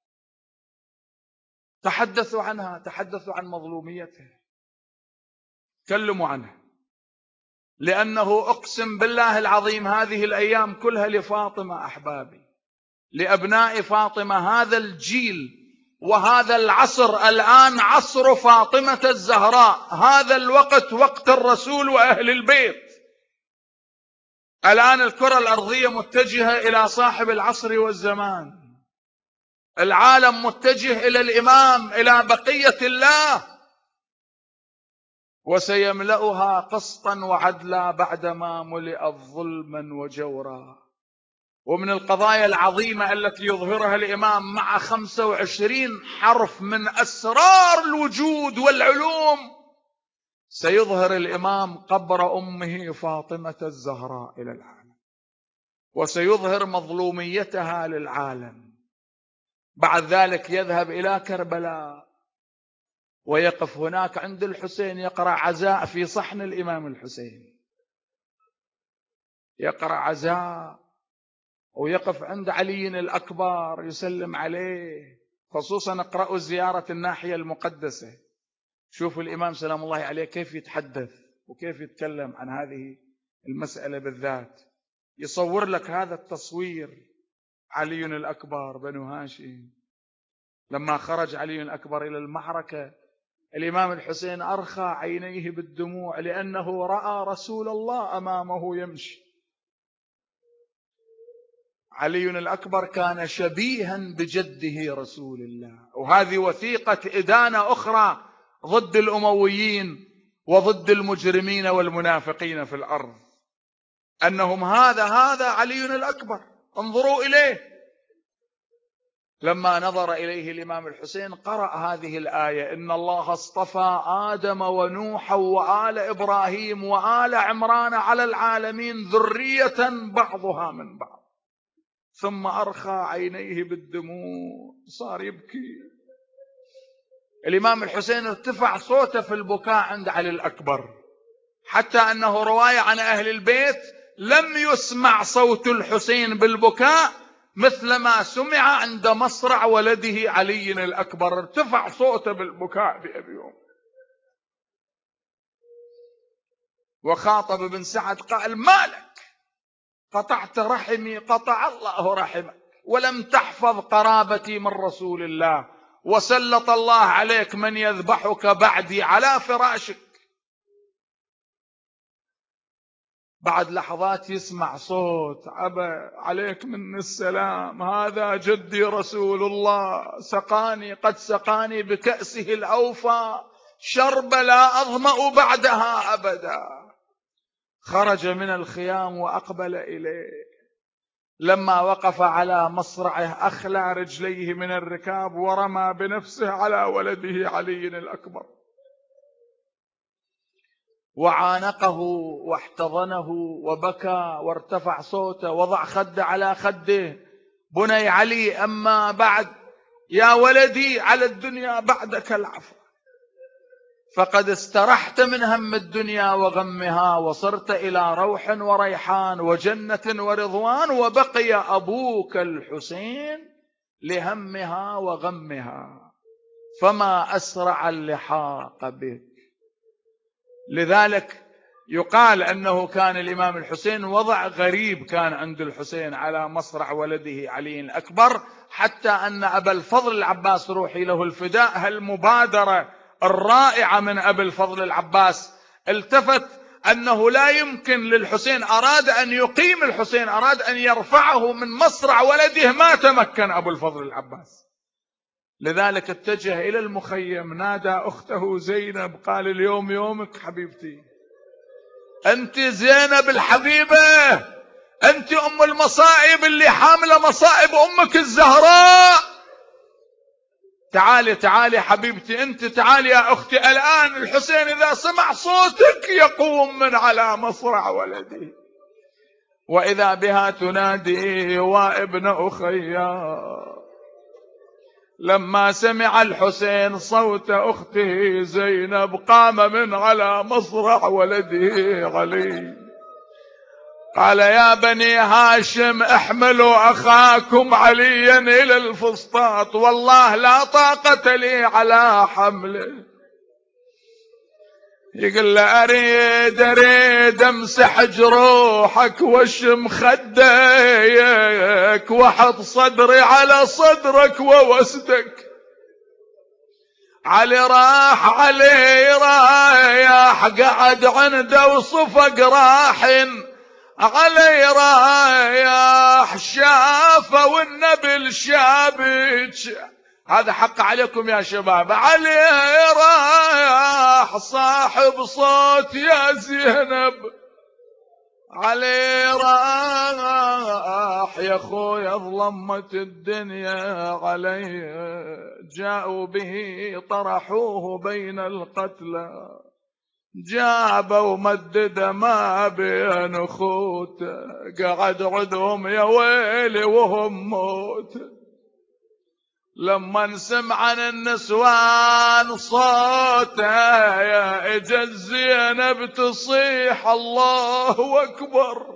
تحدثوا عنها، تحدثوا عن مظلوميتها، تكلموا عنها. لأنه أقسم بالله العظيم هذه الأيام كلها لفاطمة أحبابي، لأبناء فاطمة. هذا الجيل وهذا العصر الآن عصر فاطمة الزهراء، هذا الوقت وقت الرسول وأهل البيت. الآن الكرة الأرضية متجهة إلى صاحب العصر والزمان، العالم متجه إلى الإمام، إلى بقية الله، وسيملأها قسطا وعدلا بعدما ملئت ظلما وجورا. ومن القضايا العظيمة التي يظهرها الإمام مع خمسة وعشرين حرف من أسرار الوجود والعلوم، سيظهر الإمام قبر أمه فاطمة الزهراء إلى العالم، وسيظهر مظلوميتها للعالم. بعد ذلك يذهب إلى كربلاء ويقف هناك عند الحسين، يقرأ عزاء في صحن الإمام الحسين، يقرأ عزاء، ويقف عند علي الأكبر يسلم عليه. خصوصا اقرأوا زيارة الناحية المقدسة، شوفوا الإمام سلام الله عليه كيف يتحدث وكيف يتكلم عن هذه المسألة بالذات. يصور لك هذا التصوير علي الأكبر بنو هاشم، لما خرج علي الأكبر إلى المعركة الإمام الحسين أرخى عينيه بالدموع، لأنه رأى رسول الله أمامه يمشي. علي الأكبر كان شبيها بجده رسول الله. وهذه وثيقة إدانة أخرى ضد الأمويين وضد المجرمين والمنافقين في الأرض، أنهم هذا هذا علي الأكبر، انظروا إليه. لما نظر إليه الإمام الحسين قرأ هذه الآية: إن الله اصطفى آدم ونوحا وآل إبراهيم وآل عمران على العالمين ذرية بعضها من بعض. ثم أرخى عينيه بالدموع، صار يبكي. الإمام الحسين ارتفع صوته في البكاء عند علي الأكبر، حتى أنه رواية عن أهل البيت لم يسمع صوت الحسين بالبكاء مثلما سمع عند مصرع ولده علي الأكبر، ارتفع صوته بالبكاء بأبي وأمي. وخاطب بن سعد قال: مالك قطعت رحمي قطع الله رحمك، ولم تحفظ قرابتي من رسول الله، وسلط الله عليك من يذبحك بعدي على فراشك. بعد لحظات يسمع صوت: عبا عليك من السلام، هذا جدي رسول الله، سقاني قد سقاني بكأسه الأوفى، شرب لا أظمأ بعدها أبدا. خرج من الخيام وأقبل إليه. لما وقف على مصرعه أخلع رجليه من الركاب ورمى بنفسه على ولده علي الأكبر، وعانقه واحتضنه وبكى وارتفع صوته، وضع خده على خده: بني علي، أما بعد يا ولدي، على الدنيا بعدك العفو، فقد استرحت من هم الدنيا وغمها، وصرت إلى روح وريحان وجنة ورضوان، وبقي أبوك الحسين لهمها وغمها، فما أسرع اللحاق بك. لذلك يقال أنه كان الإمام الحسين وضع غريب كان عند الحسين على مصرع ولده علي الأكبر، حتى أن أبا الفضل العباس روحي له الفداء، هالمبادرة الرائعة من أبي الفضل العباس، التفت أنه لا يمكن للحسين، أراد أن يقيم الحسين، أراد أن يرفعه من مصرع ولده، ما تمكن أبو الفضل العباس. لذلك اتجه إلى المخيم، نادى أخته زينب، قال: اليوم يومك حبيبتي، أنت زينب الحبيبة، أنت أم المصائب اللي حاملة مصائب أمك الزهراء، تعالي تعالي حبيبتي، أنت تعالي يا أختي، الآن الحسين إذا سمع صوتك يقوم من على مصرع ولدي. وإذا بها تنادي: وابن أخيا. لما سمع الحسين صوت أخته زينب قام من على مصرع ولده علي، قال: يا بني هاشم، احملوا أخاكم عليا إلى الفسطاط، والله لا طاقة لي على حمله. يقول له: أريد أريد أمسح جروحك واشم خديك وحط صدري على صدرك ووسدك. علي راح علي رايح قعد عنده وصفق راحن، علي رايح شافه والنبل شابك. هذا حق عليكم يا شباب. علي رايح صاحب صوت يا زينب، علي راح يا خويا ظلمت الدنيا علي، جاءوا به طرحوه بين القتلى، جابوا مدد ما بين خوت، قعد عدهم يا ويلي وهم موت. لما نسمع عن النسوان صوتها يا اجا زينب تصيح الله اكبر.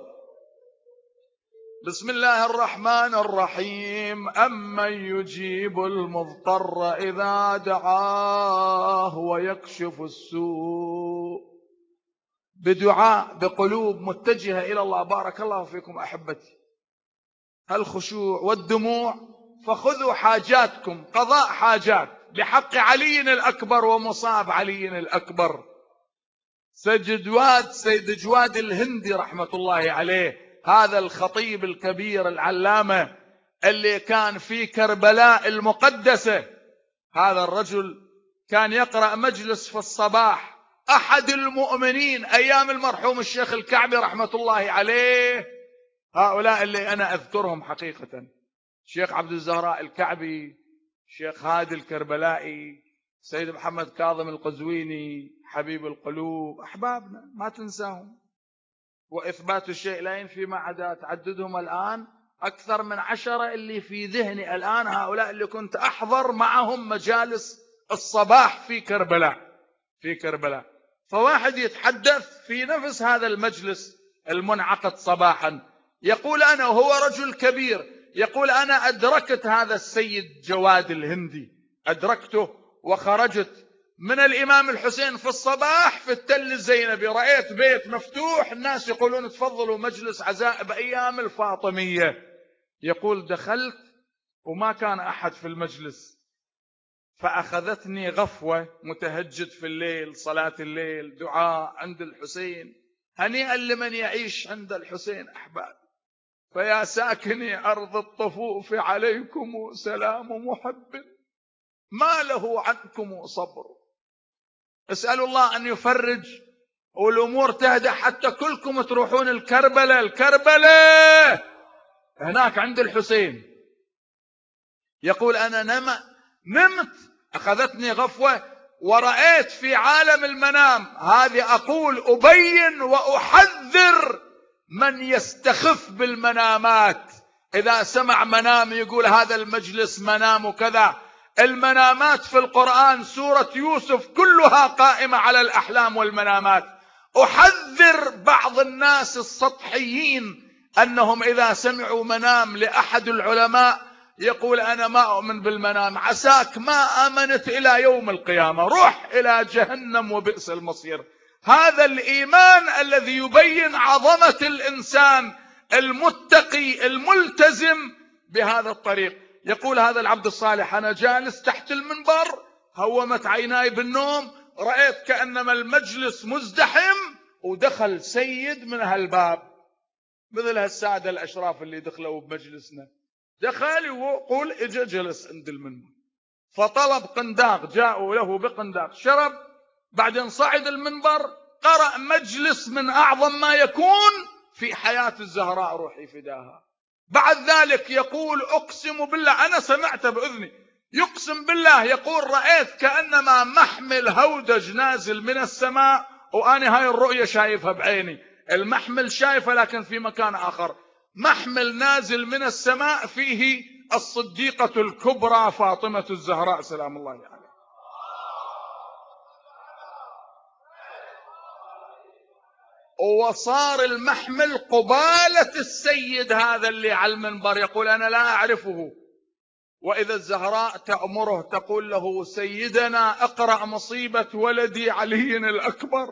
بسم الله الرحمن الرحيم. أمن يجيب المضطر إذا دعاه ويكشف السوء. بدعاء بقلوب متجهة إلى الله. بارك الله فيكم أحبتي. هالخشوع والدموع، فخذوا حاجاتكم، قضاء حاجات بحق علي الأكبر ومصاب علي الأكبر. سيد جواد سيد جواد الهندي رحمة الله عليه، هذا الخطيب الكبير العلامة اللي كان في كربلاء المقدسة، هذا الرجل كان يقرأ مجلس في الصباح، أحد المؤمنين أيام المرحوم الشيخ الكعبي رحمة الله عليه. هؤلاء اللي أنا أذكرهم حقيقة: الشيخ عبد الزهراء الكعبي، الشيخ هادي الكربلائي، سيد محمد كاظم القزويني، حبيب القلوب، أحبابنا ما تنساهم. وإثبات الشيء لا ينفي ما عدا، تعددهم الآن أكثر من عشرة اللي في ذهني الآن، هؤلاء اللي كنت أحضر معهم مجالس الصباح في كربلاء في كربلاء فواحد يتحدث في نفس هذا المجلس المنعقد صباحا، يقول أنا، وهو رجل كبير، يقول: أنا أدركت هذا السيد جواد الهندي، أدركته وخرجت من الإمام الحسين في الصباح في التل الزينبي، رأيت بيت مفتوح الناس يقولون تفضلوا مجلس عزاء بأيام الفاطمية. يقول دخلت وما كان أحد في المجلس، فأخذتني غفوة، متهجد في الليل، صلاة الليل، دعاء عند الحسين، هنيئا لمن يعيش عند الحسين أحباب. فيا ساكني أرض الطفوف عليكم سلام محب، ما له عنكم صبر. اسألوا الله أن يفرج والأمور تهدأ حتى كلكم تروحون الكربلة. الكربلة هناك عند الحسين. يقول أنا نم نمت أخذتني غفوة ورأيت في عالم المنام، هذه أقول أبين وأحذر من يستخف بالمنامات. إذا سمع منام يقول هذا المجلس منام كذا. المنامات في القرآن سورة يوسف كلها قائمة على الأحلام والمنامات. أحذر بعض الناس السطحيين أنهم إذا سمعوا منام لأحد العلماء يقول أنا ما أؤمن بالمنام، عساك ما آمنت إلى يوم القيامة، روح إلى جهنم وبئس المصير. هذا الإيمان الذي يبين عظمة الإنسان المتقي الملتزم بهذا الطريق. يقول هذا العبد الصالح أنا جالس تحت المنبر، هومت عيناي بالنوم، رأيت كأنما المجلس مزدحم، ودخل سيد من هالباب مثل هالسادة الأشراف اللي دخلوا بمجلسنا، دخل وقول اجا جلس عند المنبر، فطلب قنداق، جاءوا له بقنداق، شرب، بعدين صعد المنبر، قرأ مجلس من أعظم ما يكون في حياة الزهراء روحي فداها. بعد ذلك يقول أقسم بالله أنا سمعت بأذني، يقسم بالله يقول رأيت كأنما محمل هودج نازل من السماء، وأنا هاي الرؤية شايفها بعيني، المحمل شايفه لكن في مكان آخر، محمل نازل من السماء فيه الصديقة الكبرى فاطمة الزهراء سلام الله عليها. وصار المحمل قبالة السيد هذا اللي على المنبر، يقول أنا لا أعرفه. وإذا الزهراء تأمره تقول له سيدنا اقرأ مصيبة ولدي علي الأكبر،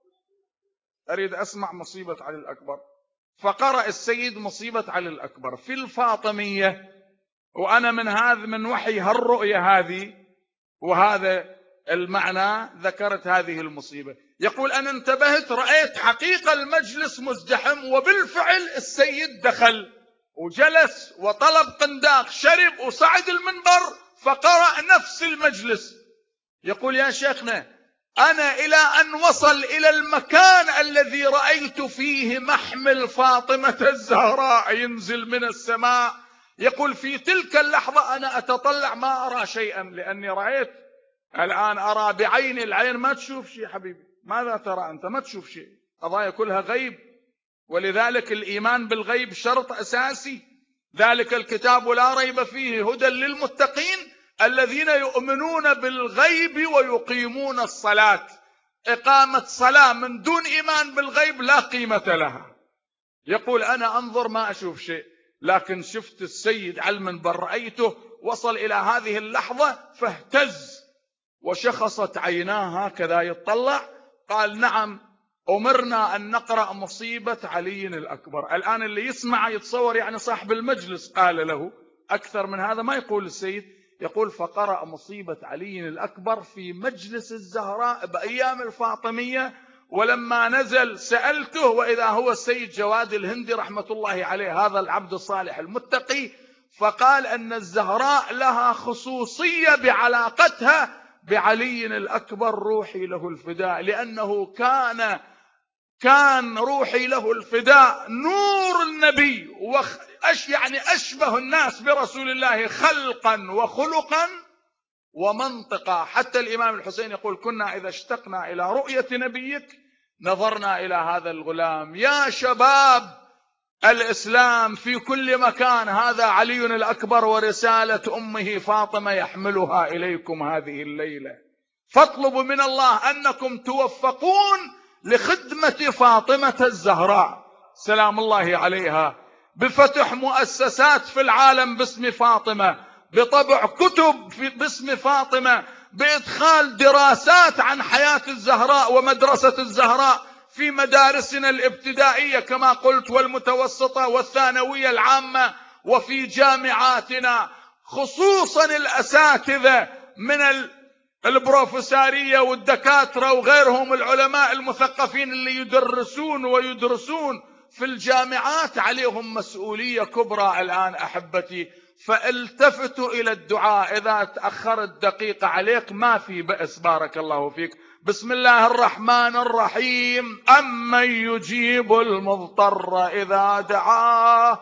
أريد أسمع مصيبة علي الأكبر. فقرأ السيد مصيبة علي الأكبر في الفاطمية. وأنا من هذا من وحي هالرؤية هذه وهذا المعنى ذكرت هذه المصيبة. يقول أنا انتبهت رأيت حقيقة المجلس مزدحم، وبالفعل السيد دخل وجلس وطلب قنداق، شرب وصعد المنبر فقرأ نفس المجلس. يقول يا شيخنا أنا إلى أن وصل إلى المكان الذي رأيت فيه محمل فاطمة الزهراء ينزل من السماء، يقول في تلك اللحظة أنا أتطلع ما أرى شيئا، لأني رأيت الآن أرى بعيني، العين ما تشوف شيء حبيبي، ماذا ترى أنت؟ ما تشوف شيء، قضايا كلها غيب. ولذلك الإيمان بالغيب شرط أساسي. ذلك الكتاب لا ريب فيه هدى للمتقين الذين يؤمنون بالغيب ويقيمون الصلاة. إقامة صلاة من دون إيمان بالغيب لا قيمة لها. يقول أنا أنظر ما أشوف شيء، لكن شفت السيد على المنبر رأيته وصل إلى هذه اللحظة فاهتز وشخصت عيناه هكذا يتطلع، قال نعم أمرنا أن نقرأ مصيبة علي الأكبر. الآن اللي يسمع يتصور يعني صاحب المجلس قال له، أكثر من هذا ما يقول السيد. يقول فقرأ مصيبة علي الأكبر في مجلس الزهراء بأيام الفاطمية. ولما نزل سألته وإذا هو السيد جواد الهندي رحمة الله عليه، هذا العبد الصالح المتقي، فقال أن الزهراء لها خصوصية بعلاقتها بعلي الأكبر روحي له الفداء، لأنه كان كان روحي له الفداء نور النبي، وأش يعني أشبه الناس برسول الله خلقا وخلقا ومنطقا. حتى الإمام الحسين يقول كنا إذا اشتقنا إلى رؤية نبيك نظرنا إلى هذا الغلام. يا شباب الإسلام في كل مكان، هذا علي الأكبر ورسالة أمه فاطمة يحملها إليكم هذه الليلة. فاطلبوا من الله أنكم توفقون لخدمة فاطمة الزهراء سلام الله عليها، بفتح مؤسسات في العالم باسم فاطمة، بطبع كتب باسم فاطمة، بإدخال دراسات عن حياة الزهراء ومدرسة الزهراء في مدارسنا الابتدائية كما قلت والمتوسطة والثانوية العامة وفي جامعاتنا، خصوصا الأساتذة من البروفيسورية والدكاترة وغيرهم العلماء المثقفين اللي يدرسون ويدرسون في الجامعات، عليهم مسؤولية كبرى الآن أحبتي. فالتفتوا إلى الدعاء، إذا تأخرت دقيقة عليك ما في بأس، بارك الله فيك. بسم الله الرحمن الرحيم. أمن يجيب المضطر إذا دعاه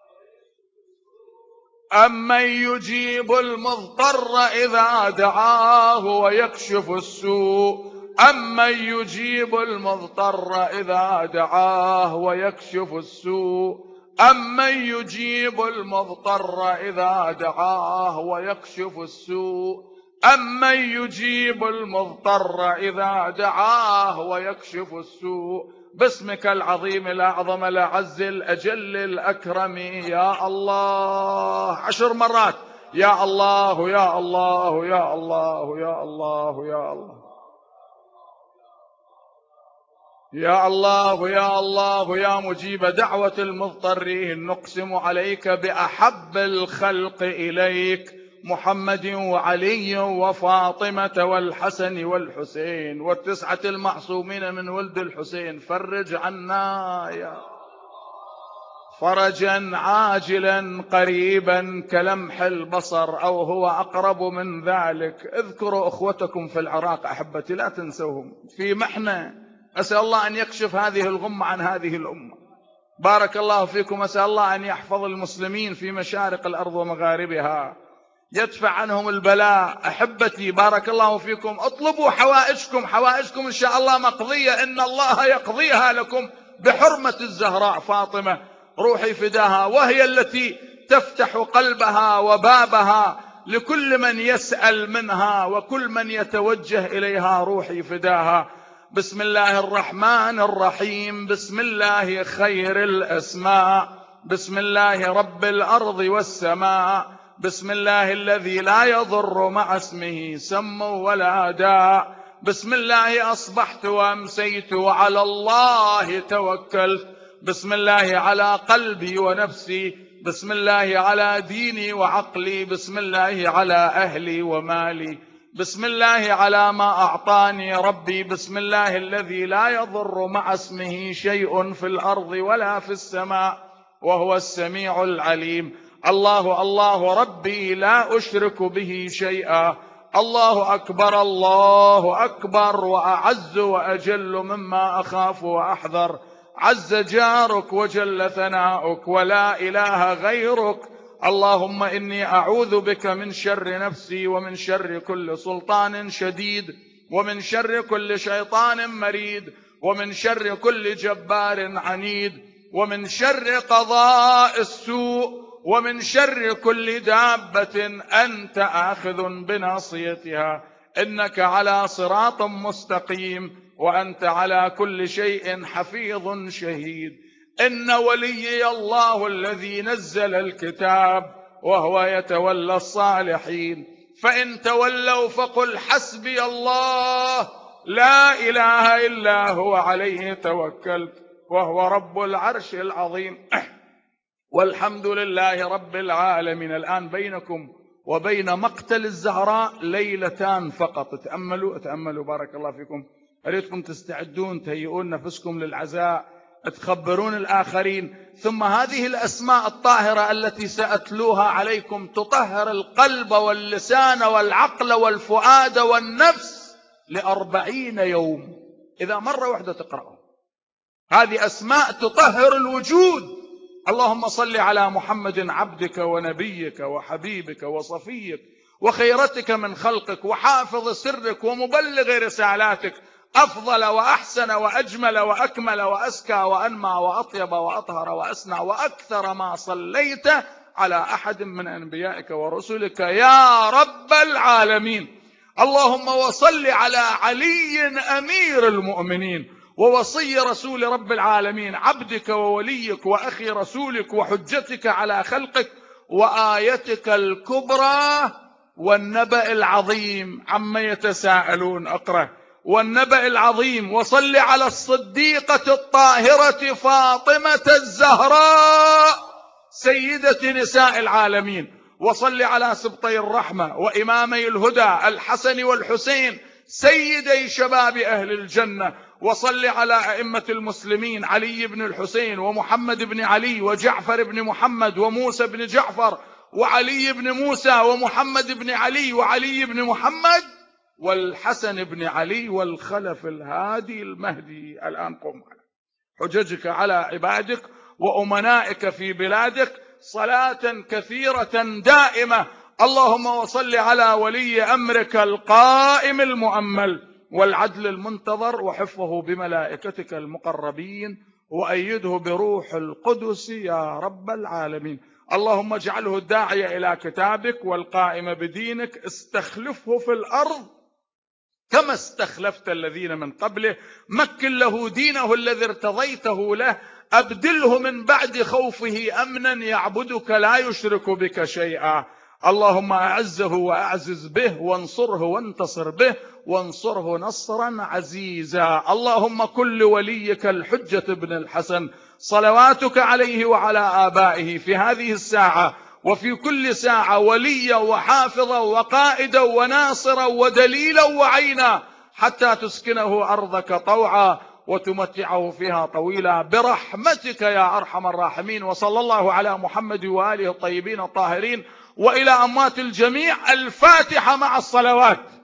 أمن يجيب المضطر إذا دعاه ويكشف السوء أمن يجيب المضطر إذا دعاه ويكشف السوء أمن يجيب المضطر إذا دعاه ويكشف السوء أمن يجيب المضطر إذا دعاه ويكشف السوء باسمك العظيم الأعظم الأعز الأجل الأكرم يا الله. عشر مرات يا الله يا الله يا الله يا الله يا الله يا الله يا الله يا مجيب دعوة المضطرين. نقسم عليك بأحب الخلق إليك محمد وعلي وفاطمة والحسن والحسين والتسعة المعصومين من ولد الحسين. فرج عنا يا فرجا عاجلا قريبا كلمح البصر أو هو أقرب من ذلك. اذكروا أخوتكم في العراق أحبتي، لا تنسوهم في محنة. أسأل الله أن يكشف هذه الغمة عن هذه الأمة. بارك الله فيكم. أسأل الله أن يحفظ المسلمين في مشارق الأرض ومغاربها، يدفع عنهم البلاء. أحبتي بارك الله فيكم، اطلبوا حوائجكم، حوائجكم إن شاء الله مقضية، إن الله يقضيها لكم بحرمة الزهراء فاطمة روحي فداها، وهي التي تفتح قلبها وبابها لكل من يسأل منها وكل من يتوجه إليها روحي فداها. بسم الله الرحمن الرحيم. بسم الله خير الأسماء. بسم الله رب الأرض والسماء. بسم الله الذي لا يضر مع اسمه سم ولا داء. بسم الله أصبحت وأمسيت وعلى الله توكلت. بسم الله على قلبي ونفسي. بسم الله على ديني وعقلي. بسم الله على أهلي ومالي. بسم الله على ما أعطاني ربي. بسم الله الذي لا يضر مع اسمه شيء في الأرض ولا في السماء وهو السميع العليم. الله الله ربي لا أشرك به شيئا. الله أكبر الله أكبر وأعز وأجل مما أخاف وأحذر. عز جارك وجل ثناؤك ولا إله غيرك. اللهم إني أعوذ بك من شر نفسي ومن شر كل سلطان شديد ومن شر كل شيطان مريد ومن شر كل جبار عنيد ومن شر قضاء السوء ومن شر كل دابة أنت آخذ بناصيتها. إنك على صراط مستقيم وأنت على كل شيء حفيظ شهيد. إن وليي الله الذي نزل الكتاب وهو يتولى الصالحين. فإن تولوا فقل حسبي الله لا إله إلا هو عليه توكلت وهو رب العرش العظيم. والحمد لله رب العالمين. الآن بينكم وبين مقتل الزهراء ليلتان فقط. تأملوا تأملوا بارك الله فيكم. أريدكم تستعدون، تهيئون نفسكم للعزاء، تخبرون الآخرين. ثم هذه الأسماء الطاهرة التي سأتلوها عليكم تطهر القلب واللسان والعقل والفؤاد والنفس لأربعين يوم. إذا مرة واحدة تقرأوا هذه أسماء تطهر الوجود. اللهم صل على محمد عبدك ونبيك وحبيبك وصفيك وخيرتك من خلقك وحافظ سرك ومبلغ رسالاتك، أفضل وأحسن وأجمل وأكمل وأزكى وأنمى وأطيب وأطهر وأسنى وأكثر ما صليت على أحد من أنبيائك ورسلك يا رب العالمين. اللهم وصل على علي أمير المؤمنين ووصي رسول رب العالمين، عبدك ووليك وأخي رسولك وحجتك على خلقك وآيتك الكبرى والنبأ العظيم عما يتساءلون. اقرأ: والنبأ العظيم، وصل على الصديقة الطاهرة فاطمة الزهراء سيدة نساء العالمين، وصل على سبطي الرحمة وإمامي الهدى الحسن والحسين سيدي شباب أهل الجنة، وصل على أئمة المسلمين علي بن الحسين ومحمد بن علي وجعفر بن محمد وموسى بن جعفر وعلي بن موسى ومحمد بن علي وعلي بن محمد والحسن بن علي والخلف الهادي المهدي. الآن قم حججك على عبادك وأمنائك في بلادك صلاة كثيرة دائمة. اللهم وصل على ولي أمرك القائم المؤمل والعدل المنتظر، وحفظه بملائكتك المقربين، وأيده بروح القدس يا رب العالمين. اللهم اجعله الداعي إلى كتابك والقائم بدينك، استخلفه في الأرض كما استخلفت الذين من قبله، مكن له دينه الذي ارتضيته له، أبدله من بعد خوفه أمنا يعبدك لا يشرك بك شيئا. اللهم أعزه وأعزز به، وانصره وانتصر به، وانصره نصرا عزيزا. اللهم كل وليك الحجة بن الحسن صلواتك عليه وعلى آبائه في هذه الساعة وفي كل ساعة وليا وحافظا وقائدا وناصرا ودليلا وعينا، حتى تسكنه أرضك طوعا وتمتعه فيها طويلا برحمتك يا أرحم الراحمين. وصلى الله على محمد وآله الطيبين الطاهرين. وإلى أموات الجميع الفاتحة مع الصلوات.